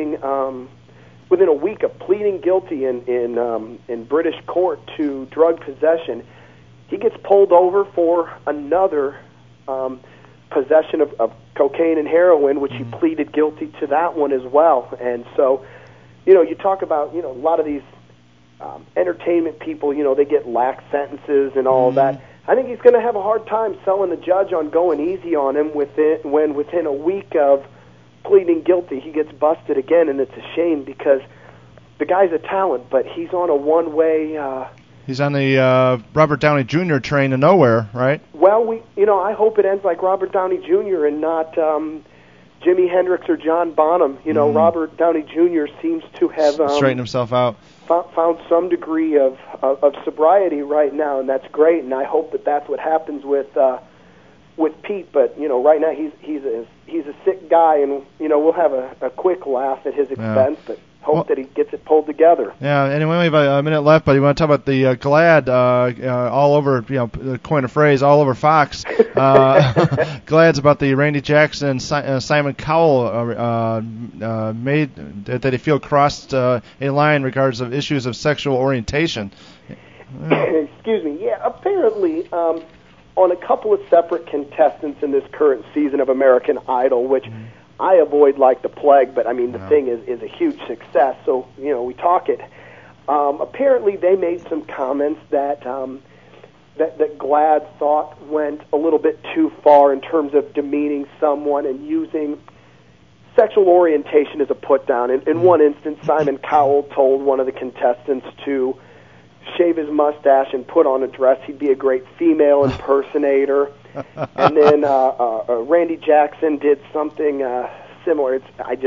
pleading guilty in British court to drug possession, he gets pulled over for another possession of cocaine and heroin, which he pleaded guilty to that one as well. And so, you talk about a lot of these entertainment people, they get lax sentences and all that. I think he's going to have a hard time selling the judge on going easy on him when within a week of pleading guilty he gets busted again, and it's a shame because the guy's a talent, but he's on a one-way. He's on the Robert Downey Jr. train to nowhere, right? Well, I hope it ends like Robert Downey Jr. and not Jimi Hendrix or John Bonham. Robert Downey Jr. seems to have straightened himself out. Found some degree of sobriety right now, and that's great. And I hope that that's what happens with Pete. But right now he's a sick guy, and we'll have a quick laugh at his expense, but hope that he gets it pulled together. Yeah, and we only have a minute left, but you want to talk about the GLAAD all over, coin a phrase, all over Fox. GLAAD's about the Randy Jackson, Simon Cowell made that he feel crossed a line in regards of issues of sexual orientation. Excuse me. Yeah, apparently on a couple of separate contestants in this current season of American Idol, which I avoid like the plague, but I mean the thing is a huge success, so we talk it. Apparently, they made some comments that that GLAAD thought went a little bit too far in terms of demeaning someone and using sexual orientation as a put down. In one instance, Simon Cowell told one of the contestants to shave his mustache and put on a dress. He'd be a great female impersonator. And then Randy Jackson did something similar.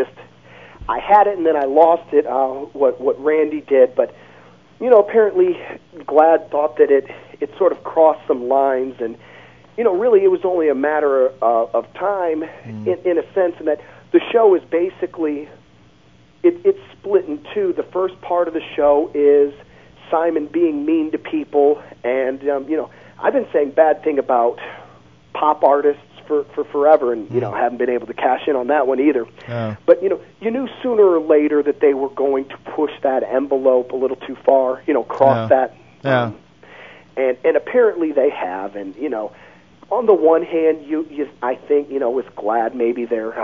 I had it and then I lost it. What Randy did, but apparently GLAAD thought that it sort of crossed some lines, and really it was only a matter of time in a sense, in that the show is basically it's split in two. The first part of the show is Simon being mean to people, and I've been saying bad thing about pop artists for forever, and haven't been able to cash in on that one either. But you knew sooner or later that they were going to push that envelope a little too far, cross that. And apparently they have, and on the one hand, I think with GLAAD maybe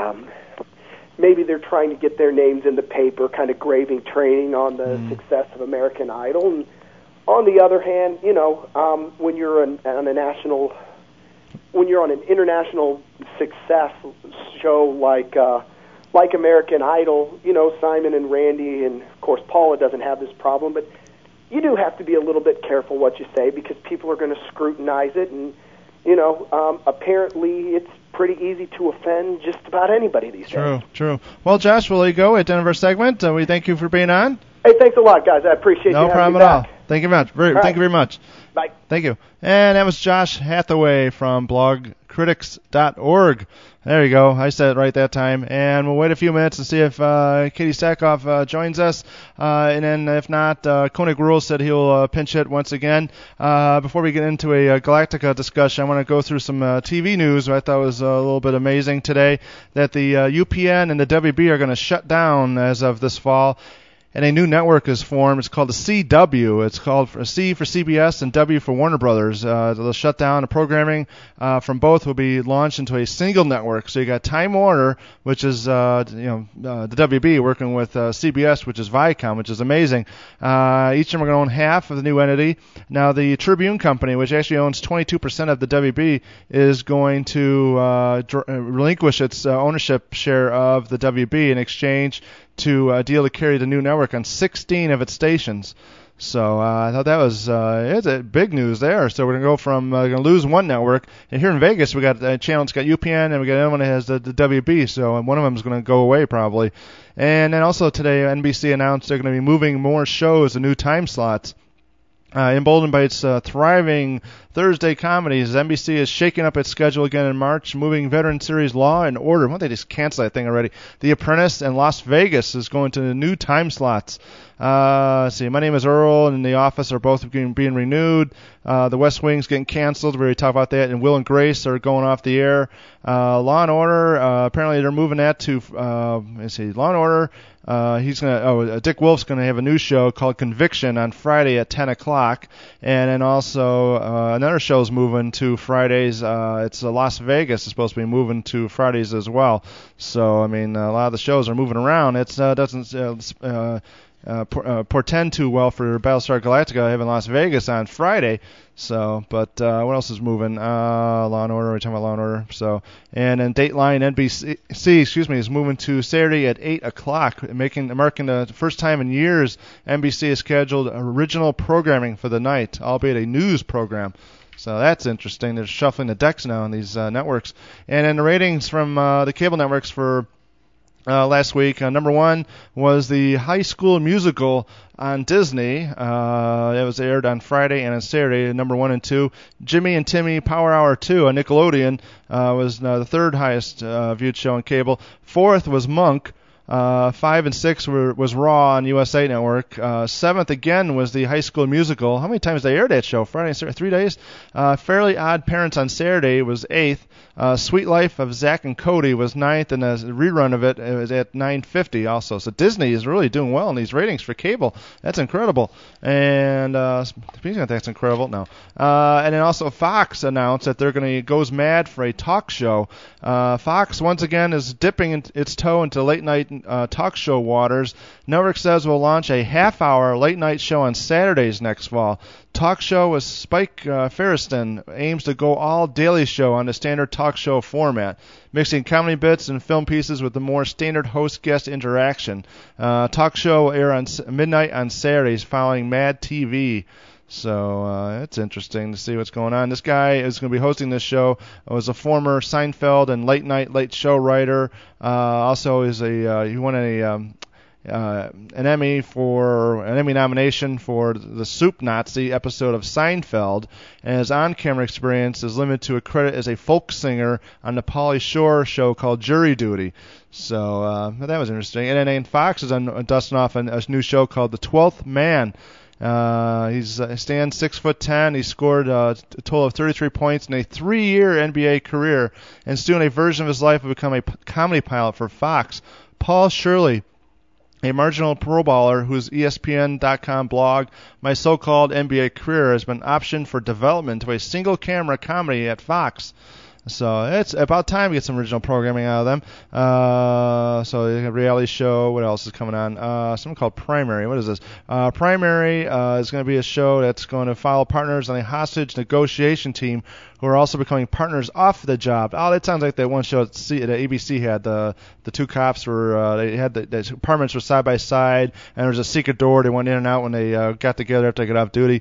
they're trying to get their names in the paper, kind of graving training on the success of American Idol. And on the other hand, when you're on an international success show like American Idol, Simon and Randy, and of course Paula doesn't have this problem, but you do have to be a little bit careful what you say because people are going to scrutinize it, and apparently it's pretty easy to offend just about anybody these days. True. Well, Josh, we'll let you go at the end of our segment. We thank you for being on. Hey, thanks a lot, guys. I appreciate no you problem having at me back. all. Thank you very much. Thank you very much. Bye. Thank you. And that was Josh Hathaway from blogcritics.org. There you go. I said it right that time. And we'll wait a few minutes to see if Katie Stackhoff joins us. And then if not, Koenig Rules said he'll pinch hit once again. Before we get into a Galactica discussion, I want to go through some TV news I thought was a little bit amazing today, that the UPN and the WB are going to shut down as of this fall. And a new network is formed. It's called the CW. It's called C for CBS and W for Warner Brothers. They'll shut down. The programming from both will be launched into a single network. So you got Time Warner, which is the WB, working with CBS, which is Viacom, which is amazing. Each of them are going to own half of the new entity. Now the Tribune Company, which actually owns 22% of the WB, is going to relinquish its ownership share of the WB in exchange to a deal to carry the new network on 16 of its stations. So I thought that was it's a big news there. So we're gonna go from gonna lose one network, and here in Vegas we got a channel that's got UPN, and we got another one that has the WB. So one of them is gonna go away probably. And then also today NBC announced they're gonna be moving more shows to new time slots. Emboldened by its thriving Thursday comedies, NBC is shaking up its schedule again in March, moving veteran series Law and Order. Why don't they just cancel that thing already? The Apprentice and Las Vegas is going to the new time slots. Let's see, My Name is Earl and The Office are both being renewed. The West Wing's getting canceled. We already talked about that. And Will and Grace are going off the air. Law and Order, apparently they're moving that to, let's see, Law and Order. Dick Wolf's going to have a new show called Conviction on Friday at 10 o'clock. And then also another show's moving to Fridays. It's Las Vegas is supposed to be moving to Fridays as well. So, I mean, a lot of the shows are moving around. It doesn't portend too well for Battlestar Galactica having Las Vegas on Friday. So, but what else is moving? Law and Order. We're talking about Law and Order. So, and then Dateline NBC, is moving to Saturday at 8 o'clock, marking the first time in years NBC has scheduled original programming for the night, albeit a news program. So that's interesting. They're shuffling the decks now on these networks. And then the ratings from the cable networks for last week. Number one was the High School Musical on Disney. It was aired on Friday and on Saturday. Number 1 and 2. Jimmy and Timmy Power Hour 2 on Nickelodeon was the third highest viewed show on cable. Fourth was Monk. 5 and 6 was Raw on USA Network. Seventh again was the High School Musical. How many times did they air that show? Friday and Saturday, 3 days. Fairly Odd Parents on Saturday was 8th. Sweet Life of Zack and Cody was 9th, and a rerun of it was at 9:50 also. So Disney is really doing well in these ratings for cable. That's incredible. And speaking of that's incredible, no. And then also Fox announced that they're going to goes mad for a talk show. Fox once again is dipping its toe into late night talk show waters. Network says will launch a half-hour late night show on Saturdays next fall. Talk show with Spike Feresten aims to go all daily show on the standard talk show format, mixing comedy bits and film pieces with the more standard host-guest interaction. Talk show will air on midnight on Saturdays following Mad TV. So it's interesting to see what's going on. This guy is going to be hosting this show. Was a former Seinfeld and late show writer. Also is he won an Emmy nomination for the Soup Nazi episode of Seinfeld, and his on-camera experience is limited to a credit as a folk singer on the Pauly Shore show called Jury Duty. So that was interesting. And then Fox is dusting off a new show called The 12th Man. He stands 6'10". He scored a total of 33 points in a 3-year NBA career, and soon a version of his life will become a comedy pilot for Fox. Paul Shirley, a marginal pro baller whose ESPN.com blog, My So-Called NBA Career, has been optioned for development to a single-camera comedy at Fox. So it's about time to get some original programming out of them. So a reality show. What else is coming on? Something called Primary. What is this? Primary is going to be a show that's going to follow partners on a hostage negotiation team who are also becoming partners off the job. Oh, that sounds like that one show that ABC had. The two cops were they had the apartments were side by side, and there was a secret door. They went in and out when they got together after they got off duty.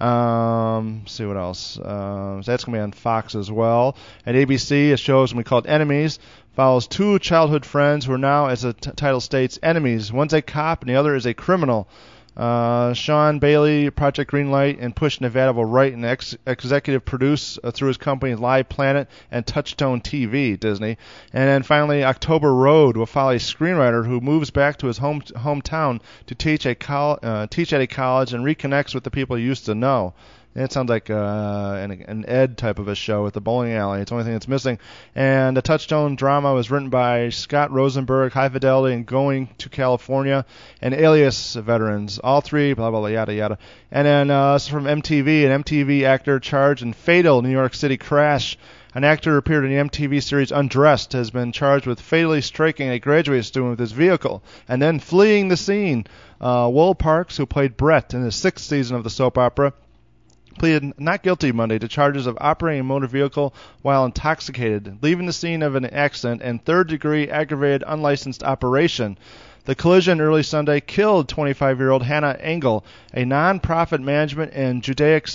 See what else. So that's going to be on Fox as well. At ABC, a show is going to be called Enemies. Follows two childhood friends who are now, as the title states, enemies. One's a cop and the other is a criminal. Sean Bailey, Project Greenlight, and Push Nevada will write and executive produce through his company Live Planet and Touchstone TV, Disney. And then finally, October Road will follow a screenwriter who moves back to his hometown to teach at a college and reconnects with the people he used to know. It sounds like an Ed type of a show with the bowling alley. It's the only thing that's missing. And the Touchstone drama was written by Scott Rosenberg, High Fidelity, and Going to California, and Alias veterans. All three, blah, blah, blah, yada, yada. And then this is from MTV. An MTV actor charged in fatal New York City crash. An actor who appeared in the MTV series Undressed has been charged with fatally striking a graduate student with his vehicle and then fleeing the scene. Will Parks, who played Brett in the 6th season of the soap opera, pleaded not guilty Monday to charges of operating a motor vehicle while intoxicated, leaving the scene of an accident, and third-degree aggravated unlicensed operation. The collision early Sunday killed 25-year-old Hannah Engel, a non-profit management and Judaic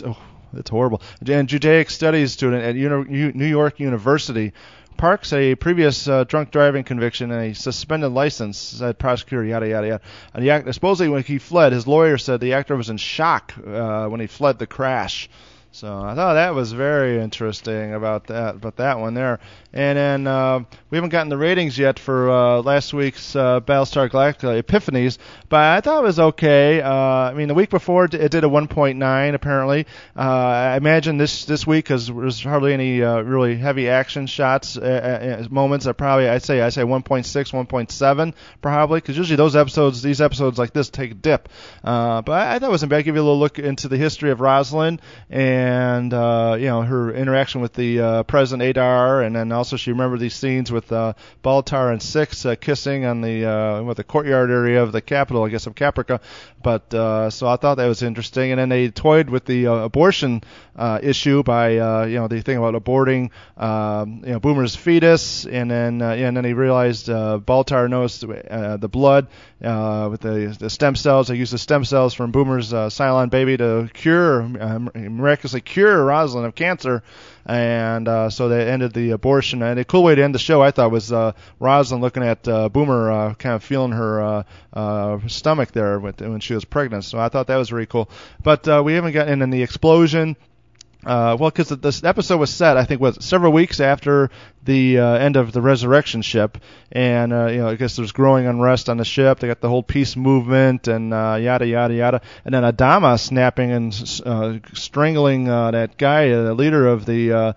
studies student at New York University. Parks had a previous drunk driving conviction and a suspended license, said prosecutor, yada, yada, yada. Supposedly when he fled, his lawyer said the actor was in shock when he fled the crash. So I thought that was very interesting about that one there. And then we haven't gotten the ratings yet for last week's Battlestar Galactica Epiphanies, but I thought it was okay. I mean, the week before it did a 1.9 apparently. I imagine this week, because there's hardly any really heavy action shots moments, I'd say 1.6, 1.7 probably, because usually these episodes like this take a dip. But I thought it wasn't bad. I'll give you a little look into the history of Rosalind and her interaction with the President Adar, and then also she remembered these scenes with Baltar and Six kissing on the courtyard area of the capital, I guess, of Caprica. But so I thought that was interesting. And then they toyed with the abortion issue by the thing about aborting Boomer's fetus, and then he realized Baltar knows the blood with the stem cells. They used the stem cells from Boomer's Cylon baby to miraculously cure Rosalind of cancer, and so they ended the abortion. And a cool way to end the show, I thought, was Rosalind looking at Boomer kind of feeling her stomach there when she was pregnant. So I thought that was very cool. But we haven't gotten in the explosion. Because this episode was set, I think, several weeks after the end of the Resurrection ship, and I guess there's growing unrest on the ship. They got the whole peace movement and yada yada yada, and then Adama snapping and strangling that guy, the leader of the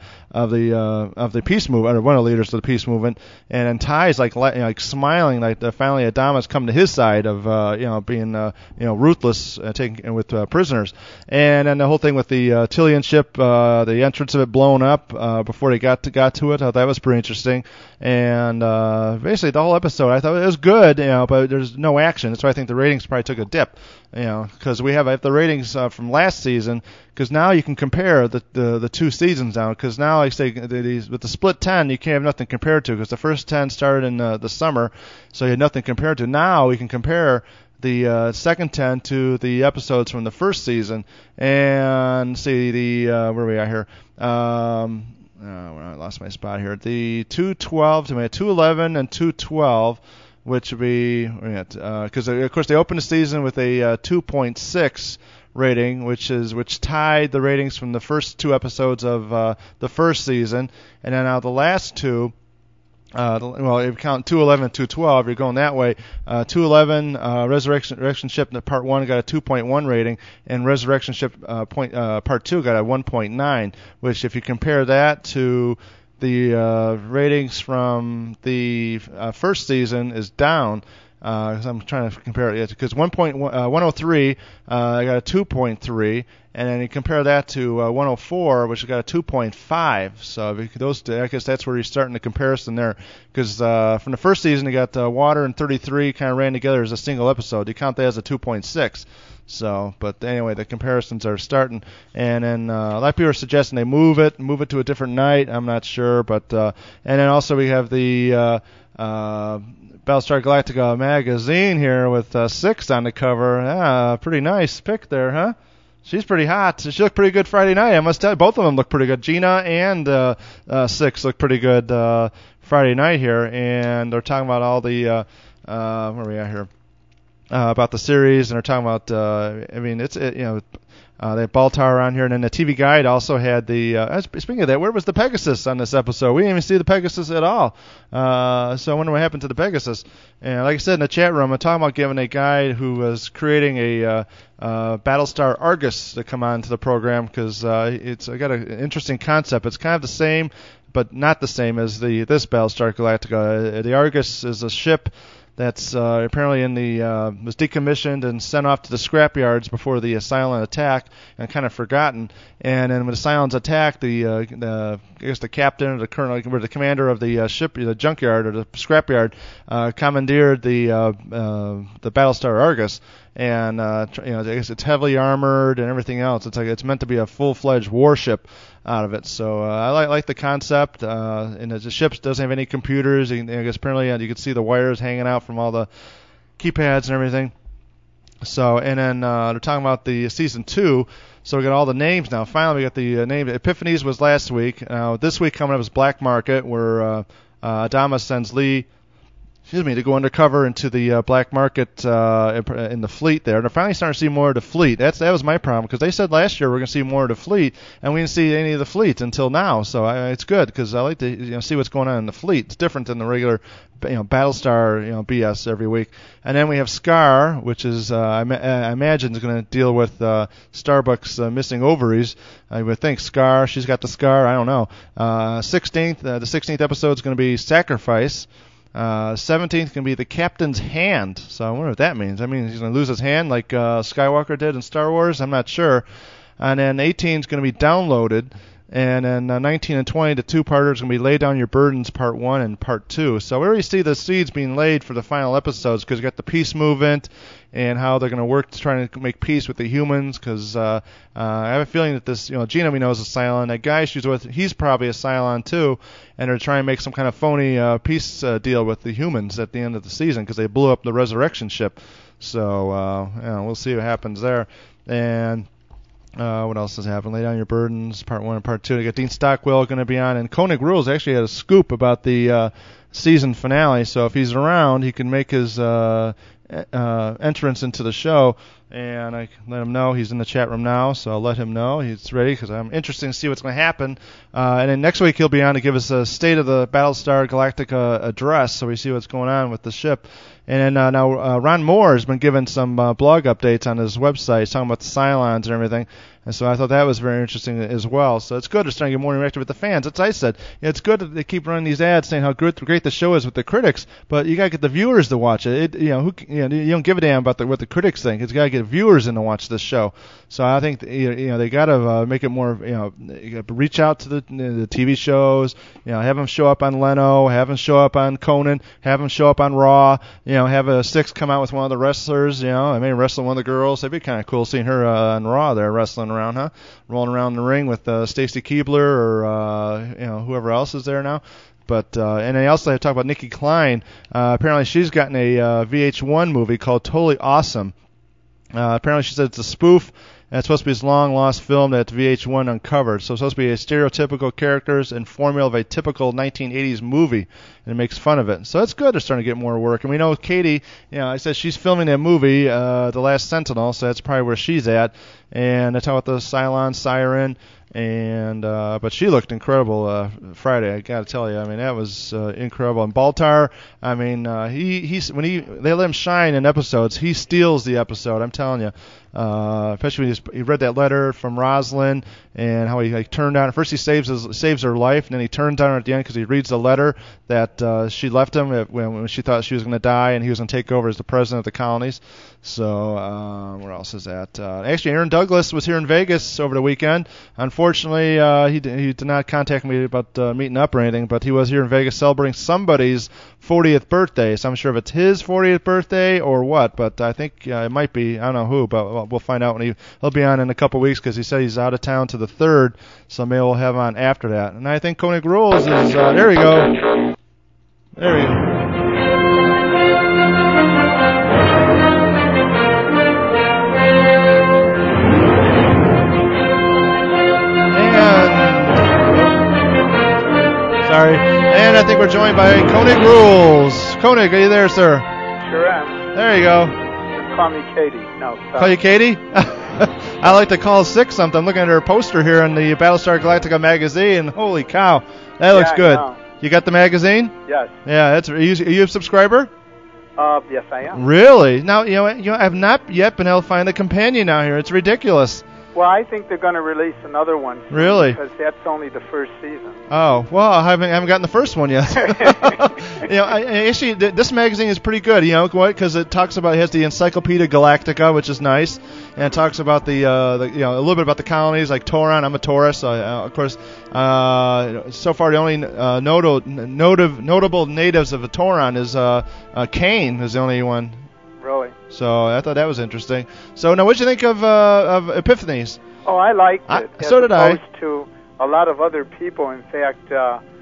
peace movement, or one of the leaders of the peace movement, and then Ty's like smiling, like finally Adama's come to his side of being ruthless, taking with prisoners, and then the whole thing with the Tillian ship. The entrance of it blown up before they got to it. I thought that was pretty interesting. And basically the whole episode, I thought it was good, but there's no action. That's why I think the ratings probably took a dip, because we have the ratings from last season. Because now you can compare the two seasons now. Because now, like I say, with the split 10, you can't have nothing compared to. Because the first 10 started in the summer, so you had nothing compared to. Now we can compare the second 10 to the episodes from the first season, and see where are we at here? I lost my spot here. The 212 to 211 and 212, which would be because of course they opened the season with a 2.6 rating, which tied the ratings from the first two episodes of the first season, and then now the last two. If you count 211 and 212, you're going that way. 211, Resurrection Ship Part 1 got a 2.1 rating, and Resurrection Ship Part 2 got a 1.9, which if you compare that to the ratings from the first season is down. Because I'm trying to compare it, because 103 I got a 2.3, and then you compare that to 104, which got a 2.5. So I guess that's where you're starting the comparison there. Because from the first season, you got Water and 33 kind of ran together as a single episode. You count that as a 2.6. So, but anyway, the comparisons are starting, and then a lot of people are suggesting they move it to a different night. I'm not sure, but and then also we have the Battlestar Galactica magazine here with Six on the cover. Pretty nice pick there, huh? She's pretty hot. She looked pretty good Friday night. I must tell you, both of them look pretty good. Gina and Six look pretty good Friday night here, and they're talking about all the where are we at here? About the series, and they're talking about. They have Baltar on here, and then the TV Guide also had the. Speaking of that, where was the Pegasus on this episode? We didn't even see the Pegasus at all. So I wonder what happened to the Pegasus. And like I said in the chat room, I'm talking about giving a guy who was creating a Battlestar Argus to come on to the program, because it's got an interesting concept. It's kind of the same, but not the same as this Battlestar Galactica. The Argus is a ship that's apparently in the was decommissioned and sent off to the scrapyards before the Cylon attack, and kind of forgotten. And then when the Cylons attacked, I guess the captain or the colonel, or the commander of the ship, the junkyard or the scrapyard, commandeered the Battlestar Argus. And I guess it's heavily armored and everything else. It's meant to be a full-fledged warship out of it. So I like the concept. And the ship doesn't have any computers. I guess apparently you can see the wires hanging out from all the keypads and everything. So and then they're talking about the season 2. So we got all the names now. Finally, we got the name. Epiphanies was last week. This week coming up is Black Market, where Adama sends Lee. To go undercover into the black market in the fleet there. And they're finally starting to see more of the fleet. That was my problem, because they said last year we're going to see more of the fleet, and we didn't see any of the fleet until now. So it's good, because I like to see what's going on in the fleet. It's different than the regular Battlestar BS every week. And then we have Scar, which is I imagine is going to deal with Starbuck's missing ovaries. I would think Scar. She's got the scar. I don't know. The 16th episode is going to be Sacrifice. 17th can be the Captain's Hand. So I wonder what that means. I mean, he's going to lose his hand like Skywalker did in Star Wars? I'm not sure. And then 18 is going to be Downloaded. And then 19 and 20, the two-parters, going to be Lay Down Your Burdens, Part 1 and Part 2. So we already see the seeds being laid for the final episodes, because you got the peace movement and how they're going to work to try to make peace with the humans, because I have a feeling that this, Gina we know is a Cylon. That guy she's with, he's probably a Cylon too, and they're trying to make some kind of phony peace deal with the humans at the end of the season, because they blew up the resurrection ship. So we'll see what happens there. And what else has happened? Lay Down Your Burdens, Part 1 and Part 2. They got Dean Stockwell going to be on, and Koenig Rules actually had a scoop about the season finale, so if he's around, he can make his entrance into the show, and I can let him know. He's in the chat room now, so I'll let him know he's ready, because I'm interested to see what's going to happen. And then next week he'll be on to give us a State of the Battlestar Galactica address, so we see what's going on with the ship. And then now Ron Moore has been giving some blog updates on his website, talking about the Cylons and everything. And so I thought that was very interesting as well. So it's good to start getting more interactive with the fans. As I said, it's good that they keep running these ads saying how great the show is with the critics, but you got to get the viewers to watch it. You don't give a damn about what the critics think. It's got to get viewers in to watch this show. So I think they got to make it more. You got to reach out to the TV shows. Have them show up on Leno, have them show up on Conan, have them show up on Raw. Have a Six come out with one of the wrestlers. I may wrestle one of the girls. That'd be kind of cool seeing her on Raw there wrestling around, huh? Rolling around the ring with Stacy Keibler or whoever else is there now. But and I also talk about Nikki Klein. Apparently she's gotten a VH1 movie called Totally Awesome. Apparently she said it's a spoof, and it's supposed to be this long-lost film that VH1 uncovered. So it's supposed to be a stereotypical characters and formula of a typical 1980s movie, and it makes fun of it. So that's good. They're starting to get more work. And we know Katie, I said she's filming that movie, The Last Sentinel, so that's probably where she's at. And I talk about the Cylon Siren, and but she looked incredible Friday. I got to tell you, I mean that was incredible. And Baltar, I mean they let him shine in episodes, he steals the episode. I'm telling you. Especially when he read that letter from Rosalind and how he turned on. First he saves her life, and then he turns on her at the end because he reads the letter that she left him when she thought she was going to die, and he was going to take over as the president of the colonies. So where else is that? Actually, Aaron Douglas was here in Vegas over the weekend. Unfortunately, he did not contact me about meeting up or anything, but he was here in Vegas celebrating somebody's 40th birthday. So I'm sure if it's his 40th birthday or what, but I think it might be. I don't know who, but we'll find out when he'll be on in a couple weeks, because he said he's out of town to the 3rd, so maybe we'll have him on after that. And I think Koenig Rules is there we go. There we go. Sorry. And I think we're joined by Koenig Rules. Koenig, are you there, sir? Sure am. There you go. Call me Katie. No. Call you Katie? I like to call Six something. I'm looking at her poster here in the Battlestar Galactica magazine. Holy cow. That looks good. You got the magazine? Yes. Yeah, are you a subscriber? Yes, I am. Really? Now, I've not yet been able to find the companion out here. It's ridiculous. Well, I think they're going to release another one soon. Really? Because that's only the first season. Oh, well, I haven't gotten the first one yet. Actually, this magazine is pretty good, because it talks about, it has the Encyclopedia Galactica, which is nice, and it talks about a little bit about the colonies, like Toron. I'm a Taurus, so, of course, so far the only notable natives of Toron is Cain is the only one. Really? So I thought that was interesting. So now, what did you think of Epiphanies? Oh, I liked it. So did I. As opposed to a lot of other people. In fact,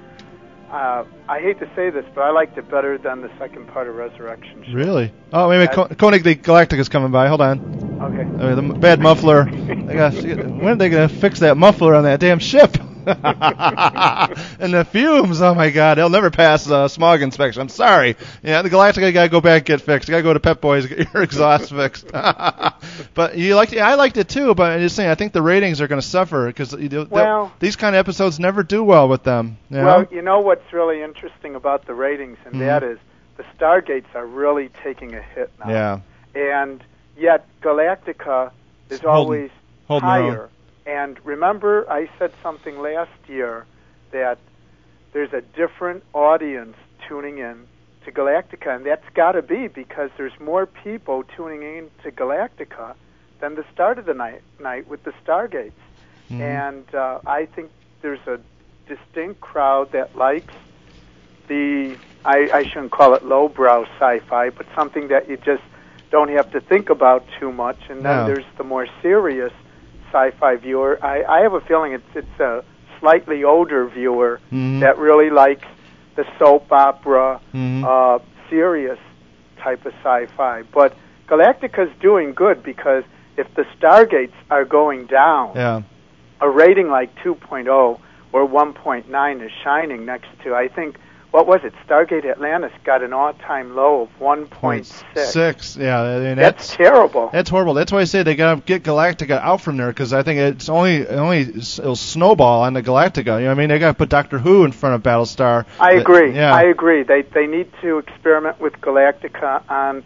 I hate to say this, but I liked it better than the second part of Resurrection Show. Really? Oh, wait a minute. Koenig the Galactic is coming by. Hold on. Okay. The bad muffler. When are they going to fix that muffler on that damn ship? And the fumes, oh my God, they'll never pass smog inspection. I'm sorry. Yeah, the Galactica got to go back and get fixed. You got to go to Pep Boys to get your exhaust fixed. But you liked it? I liked it too, but I'm just saying, I think the ratings are going to suffer because these kind of episodes never do well with them. Well, you know what's really interesting about the ratings, and that is the Stargates are really taking a hit now. Yeah. And yet Galactica is always higher. And remember, I said something last year that there's a different audience tuning in to Galactica, and that's got to be because there's more people tuning in to Galactica than the start of the night with the Stargates. Mm-hmm. And I think there's a distinct crowd that likes the, I shouldn't call it lowbrow sci-fi, but something that you just don't have to think about too much. And then there's the more serious sci-fi viewer. I have a feeling it's a slightly older viewer that really likes the soap opera, serious type of sci-fi. But Galactica's doing good because if the Stargates are going down, a rating like 2.0 or 1.9 is shining next to, I think, what was it? Stargate Atlantis got an all-time low of 1.6. Yeah, I mean, that's terrible. That's horrible. That's why I say they got to get Galactica out from there because I think it'll snowball on the Galactica. You know what I mean? They got to put Doctor Who in front of Battlestar. I agree. Yeah. I agree. They need to experiment with Galactica on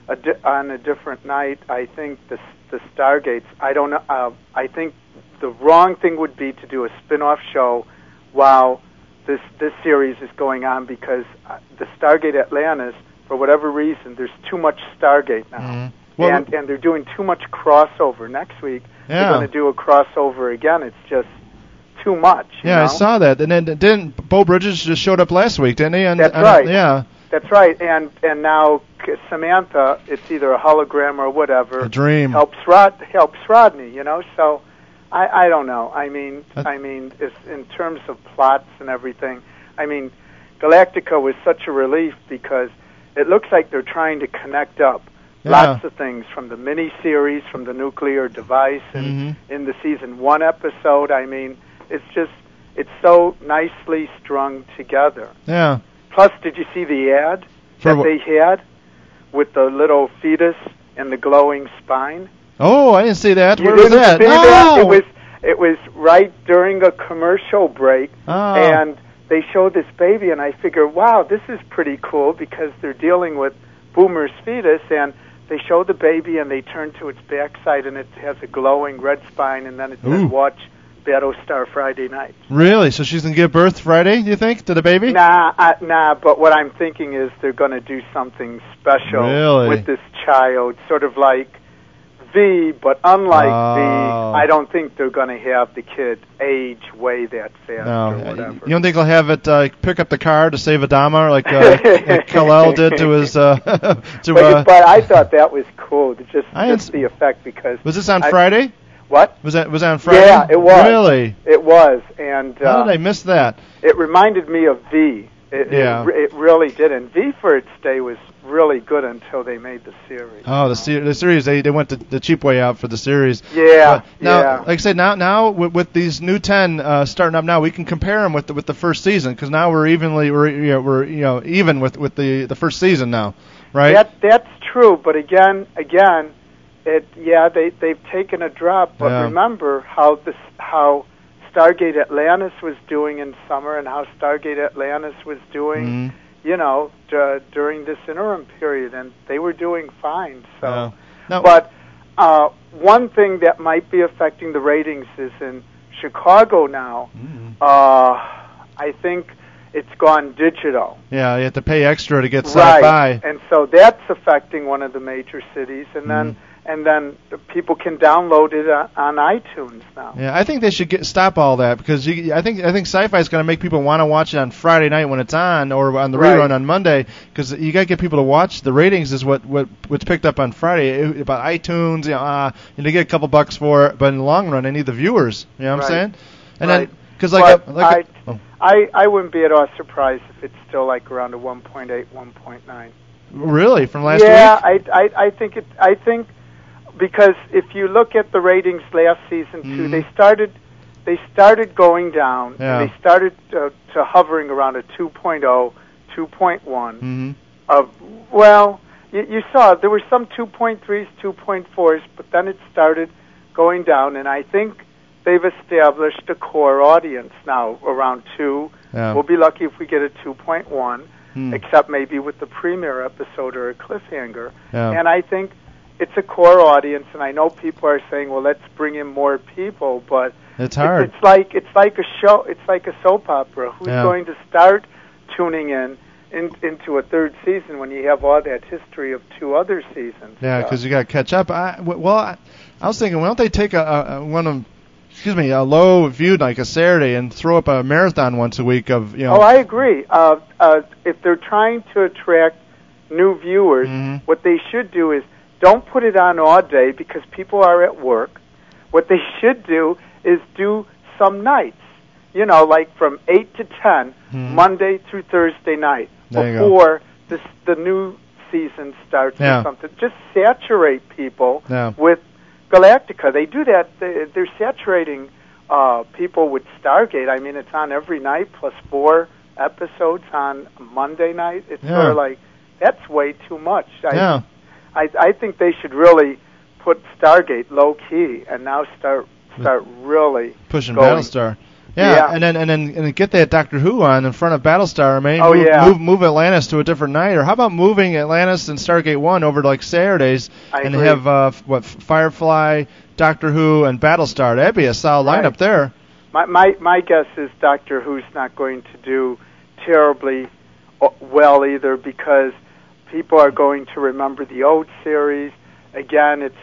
a different night. I think the Stargates. I don't know. I think the wrong thing would be to do a spin-off show while this series is going on because the Stargate Atlantis, for whatever reason, there's too much Stargate now. And they're doing too much crossover. Next week, they're going to do a crossover again. It's just too much. You know? I saw that. And then didn't Bo Bridges just showed up last week, didn't he? That's right. Yeah. That's right. And now Samantha, it's either a hologram or whatever. A dream. Helps Rodney, you know, so... I don't know. I mean, it's in terms of plots and everything. I mean, Galactica was such a relief because it looks like they're trying to connect up lots of things from the miniseries, from the nuclear device, and in the season 1 episode. I mean, it's so nicely strung together. Yeah. Plus, did you see the ad that they had with the little fetus and the glowing spine? Oh, I didn't see that. You Where was that? See no! That? It was right during a commercial break, and they showed this baby, and I figured, wow, this is pretty cool because they're dealing with Boomer's fetus, and they show the baby, and they turn to its backside, and it has a glowing red spine, and then it says, watch Battlestar Friday night. Really? So she's going to give birth Friday, do you think, to the baby? Nah, but what I'm thinking is they're going to do something special with this child, sort of like V, but unlike V, I don't think they're going to have the kid age way that fast or whatever. You don't think they'll have it pick up the car to save Adama like Kal-El did to his... But I thought that was cool, just the effect because... Was this on Friday? What? Was that on Friday? Yeah, it was. Really? It was. And how did I miss that? It reminded me of V. It really did. And V for its day was really good until they made the series. Oh, the series, they went the cheap way out for the series. Yeah. Now, like I said, now with these new 10 starting up now, we can compare them with the first season because now we're even with the first season now, right? That's true, but again, they've taken a drop. But remember how Stargate Atlantis was doing in summer and how Stargate Atlantis was doing, during this interim period, and they were doing fine. So, but one thing that might be affecting the ratings is in Chicago now. I think it's gone digital. Yeah, you have to pay extra to get Sci-Fi. And so that's affecting one of the major cities, and then people can download it on iTunes now. Yeah, I think they should stop all that, because I think Sci-Fi is going to make people want to watch it on Friday night when it's on, or on the rerun on Monday, because you got to get people to watch. The ratings is what's picked up on Friday about iTunes. You get a couple bucks for it, but in the long run, they need the viewers. You know what I'm saying? And then because I wouldn't be at all surprised if it's still like around a 1.8, 1.9. Really, from last week? Yeah, I think because if you look at the ratings last season too, they started going down. Yeah. And they started to hovering around a 2.0, 2.1. Well, you saw there were some 2.3s, 2.4s, but then it started going down, and I think they've established a core audience now around 2. Yeah. We'll be lucky if we get a 2.1, except maybe with the premiere episode or a cliffhanger. Yeah. And I think it's a core audience, and I know people are saying, well, let's bring in more people, but it's hard. It's like a show. It's like a soap opera. Who's going to start tuning into a third season when you have all that history of 2 other seasons? Yeah, because you got to catch up. I was thinking, why don't they take a low viewed like a Saturday and throw up a marathon once a week of Oh, I agree. If they're trying to attract new viewers, what they should do is don't put it on all day because people are at work. What they should do is do some nights, like from 8 to 10, Monday through Thursday night, before the new season starts or something. Just saturate people with Galactica. They do that. They're saturating people with Stargate. I mean, it's on every night plus 4 episodes on Monday night. It's sort of like, that's way too much. I think they should really put Stargate low key and now start really pushing going. Battlestar. Yeah, and then get that Doctor Who on in front of Battlestar. Move Atlantis to a different night, or how about moving Atlantis and Stargate 1 over to like Saturdays and have Firefly, Doctor Who, and Battlestar. That'd be a solid lineup there. My guess is Doctor Who's not going to do terribly well either, because people are going to remember the old series. Again, it's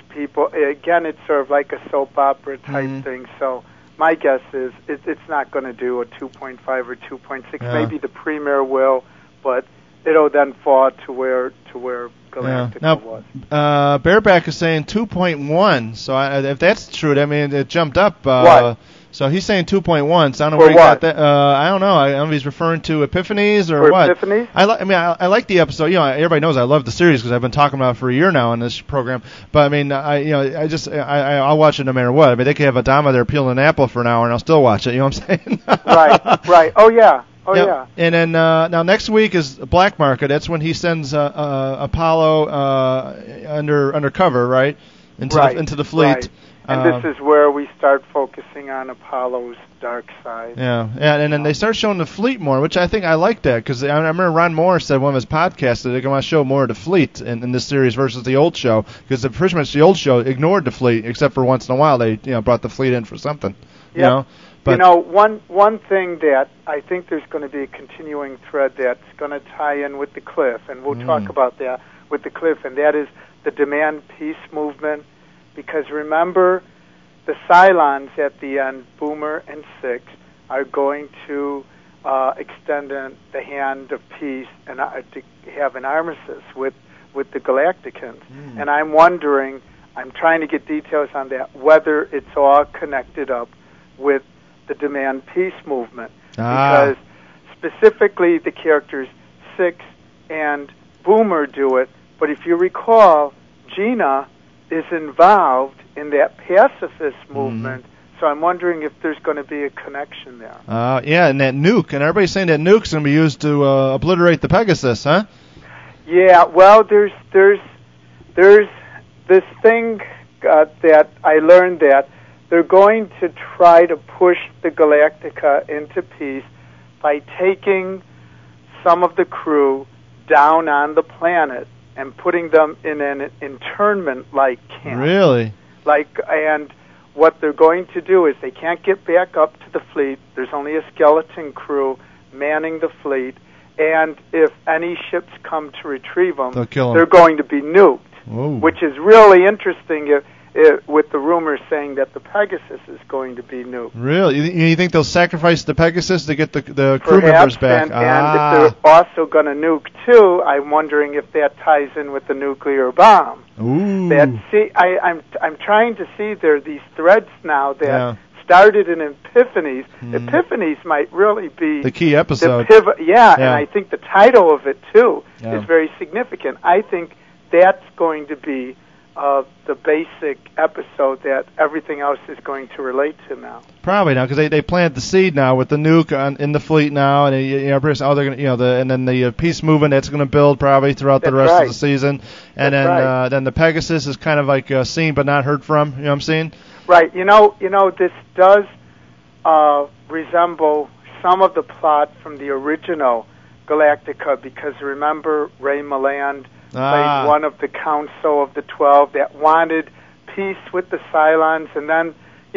sort of like a soap opera type thing. So my guess is it's not going to do a 2.5 or 2.6. Yeah. Maybe the premiere will, but it'll then fall to where Galactica was. Bareback is saying 2.1. So if that's true, I mean it jumped up. What? So he's saying 2.1. So I don't know where he got that. I don't know. I don't know if he's referring to Epiphanies or what. Epiphanies? I like the episode. Everybody knows I love the series because I've been talking about it for a year now on this program. But I mean, I'll watch it no matter what. I mean, they could have Adama there peeling an apple for an hour and I'll still watch it. You know what I'm saying? Right. Oh yeah. Yeah. And then now next week is Black Market. That's when he sends Apollo undercover, right, into the fleet. Right. And this is where we start focusing on Apollo's dark side. Yeah, and then they start showing the fleet more, which I think I like that, because I remember Ron Moore said in one of his podcasts that they're going to show more of the fleet in this series versus the old show, because pretty much the old show ignored the fleet, except for once in a while they brought the fleet in for something. Yep. But one thing that I think there's going to be a continuing thread that's going to tie in with the Cliff, and we'll talk about that with the Cliff, and that is the demand peace movement. Because remember, the Cylons at the end, Boomer and Six, are going to extend the hand of peace and to have an armistice with the Galacticans. And I'm wondering, I'm trying to get details on that, whether it's all connected up with the demand peace movement. Because specifically the characters Six and Boomer do it, but if you recall, Gina is involved in that pacifist movement, so I'm wondering if there's going to be a connection there. And that nuke, and everybody's saying that nuke's going to be used to obliterate the Pegasus, huh? Yeah, well, there's this thing that I learned that they're going to try to push the Galactica into peace by taking some of the crew down on the planet and putting them in an internment-like camp. Really? And what they're going to do is they can't get back up to the fleet. There's only a skeleton crew manning the fleet, and if any ships come to retrieve them, they're going to be nuked. Whoa. Which is really interesting with the rumors saying that the Pegasus is going to be nuked. Really? You think they'll sacrifice the Pegasus to get the crew members back? And if they're also going to nuke too, I'm wondering if that ties in with the nuclear bomb. Ooh. I'm trying to see there are these threads now that started in Epiphanies. Epiphanies might really be the key episode. The pivot, and I think the title of it too is very significant. I think that's going to be the basic episode that everything else is going to relate to now. Probably now, because they planted the seed now with the nuke in the fleet now, and they're going to, and then the peace movement that's going to build probably throughout the rest of the season, and then the Pegasus is kind of like seen but not heard from. You know what I'm saying? Right. You know, this does resemble some of the plot from the original Galactica, because remember Ray Milland played one of the Council of the 12 that wanted peace with the Cylons, and then,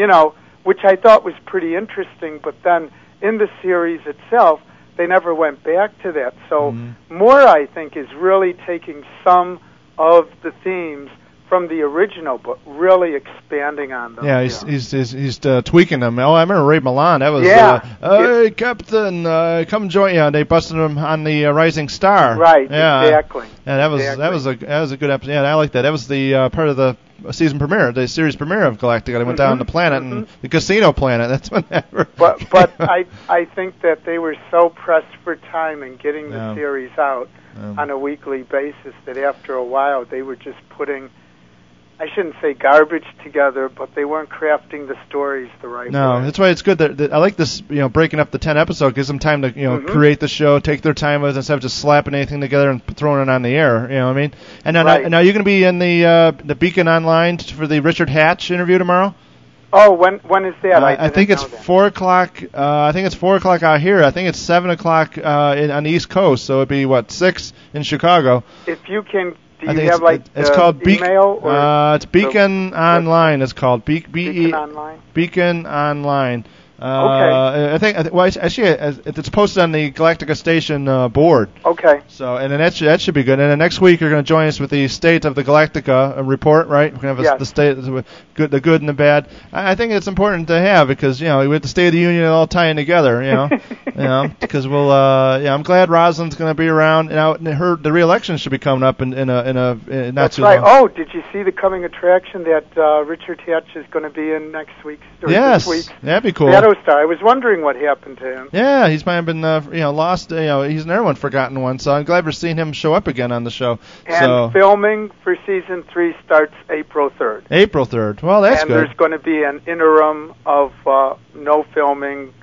which I thought was pretty interesting, but then in the series itself, they never went back to that. So Moore, I think, is really taking some of the themes from the original, but really expanding on them. Yeah, he's tweaking them. Oh, I remember Ray Milland. That was hey Captain, come join. Yeah, they busted him on the Rising Star. Right. Yeah. Exactly. Yeah, that was a good episode. Yeah, I like that. That was the part of the season premiere, the series premiere of Galactica. They went down the planet and the casino planet. That's when that. But I think that they were so pressed for time in getting the series out on a weekly basis that after a while they were just putting, I shouldn't say garbage together, but they weren't crafting the stories the right way. No, that's why it's good that I like this. Breaking up the 10 episode gives them time to create the show, take their time with it instead of just slapping anything together and throwing it on the air. You know what I mean? And then now you're going to be in the Beacon Online for the Richard Hatch interview tomorrow. Oh, when is that? I think it's 4 o'clock. I think it's 4 o'clock out here. I think it's 7 o'clock on the East Coast. So it'd be 6 in Chicago. If you can. Do you have it's called email or it's Beacon Online. It's called Beacon Online. Beacon Online. Okay. I think actually it's posted on the Galactica Station board. Okay. So and then that should be good. And then next week you're going to join us with the State of the Galactica report, right? We're going to have the state, the good and the bad. I think it's important to have because with the State of the Union all tying together, because we'll I'm glad Rosalind's going to be around. And the re-election should be coming up in not too long. Oh, did you see the coming attraction that Richard Hatch is going to be in next week's? Yes, this week's that'd be cool. Star. I was wondering what happened to him. Yeah, he's might have been lost. He's another one forgotten one. So I'm glad we're seeing him show up again on the show. And filming for season 3 starts April 3rd. April 3rd. Well, that's good. And there's going to be an interim of no filming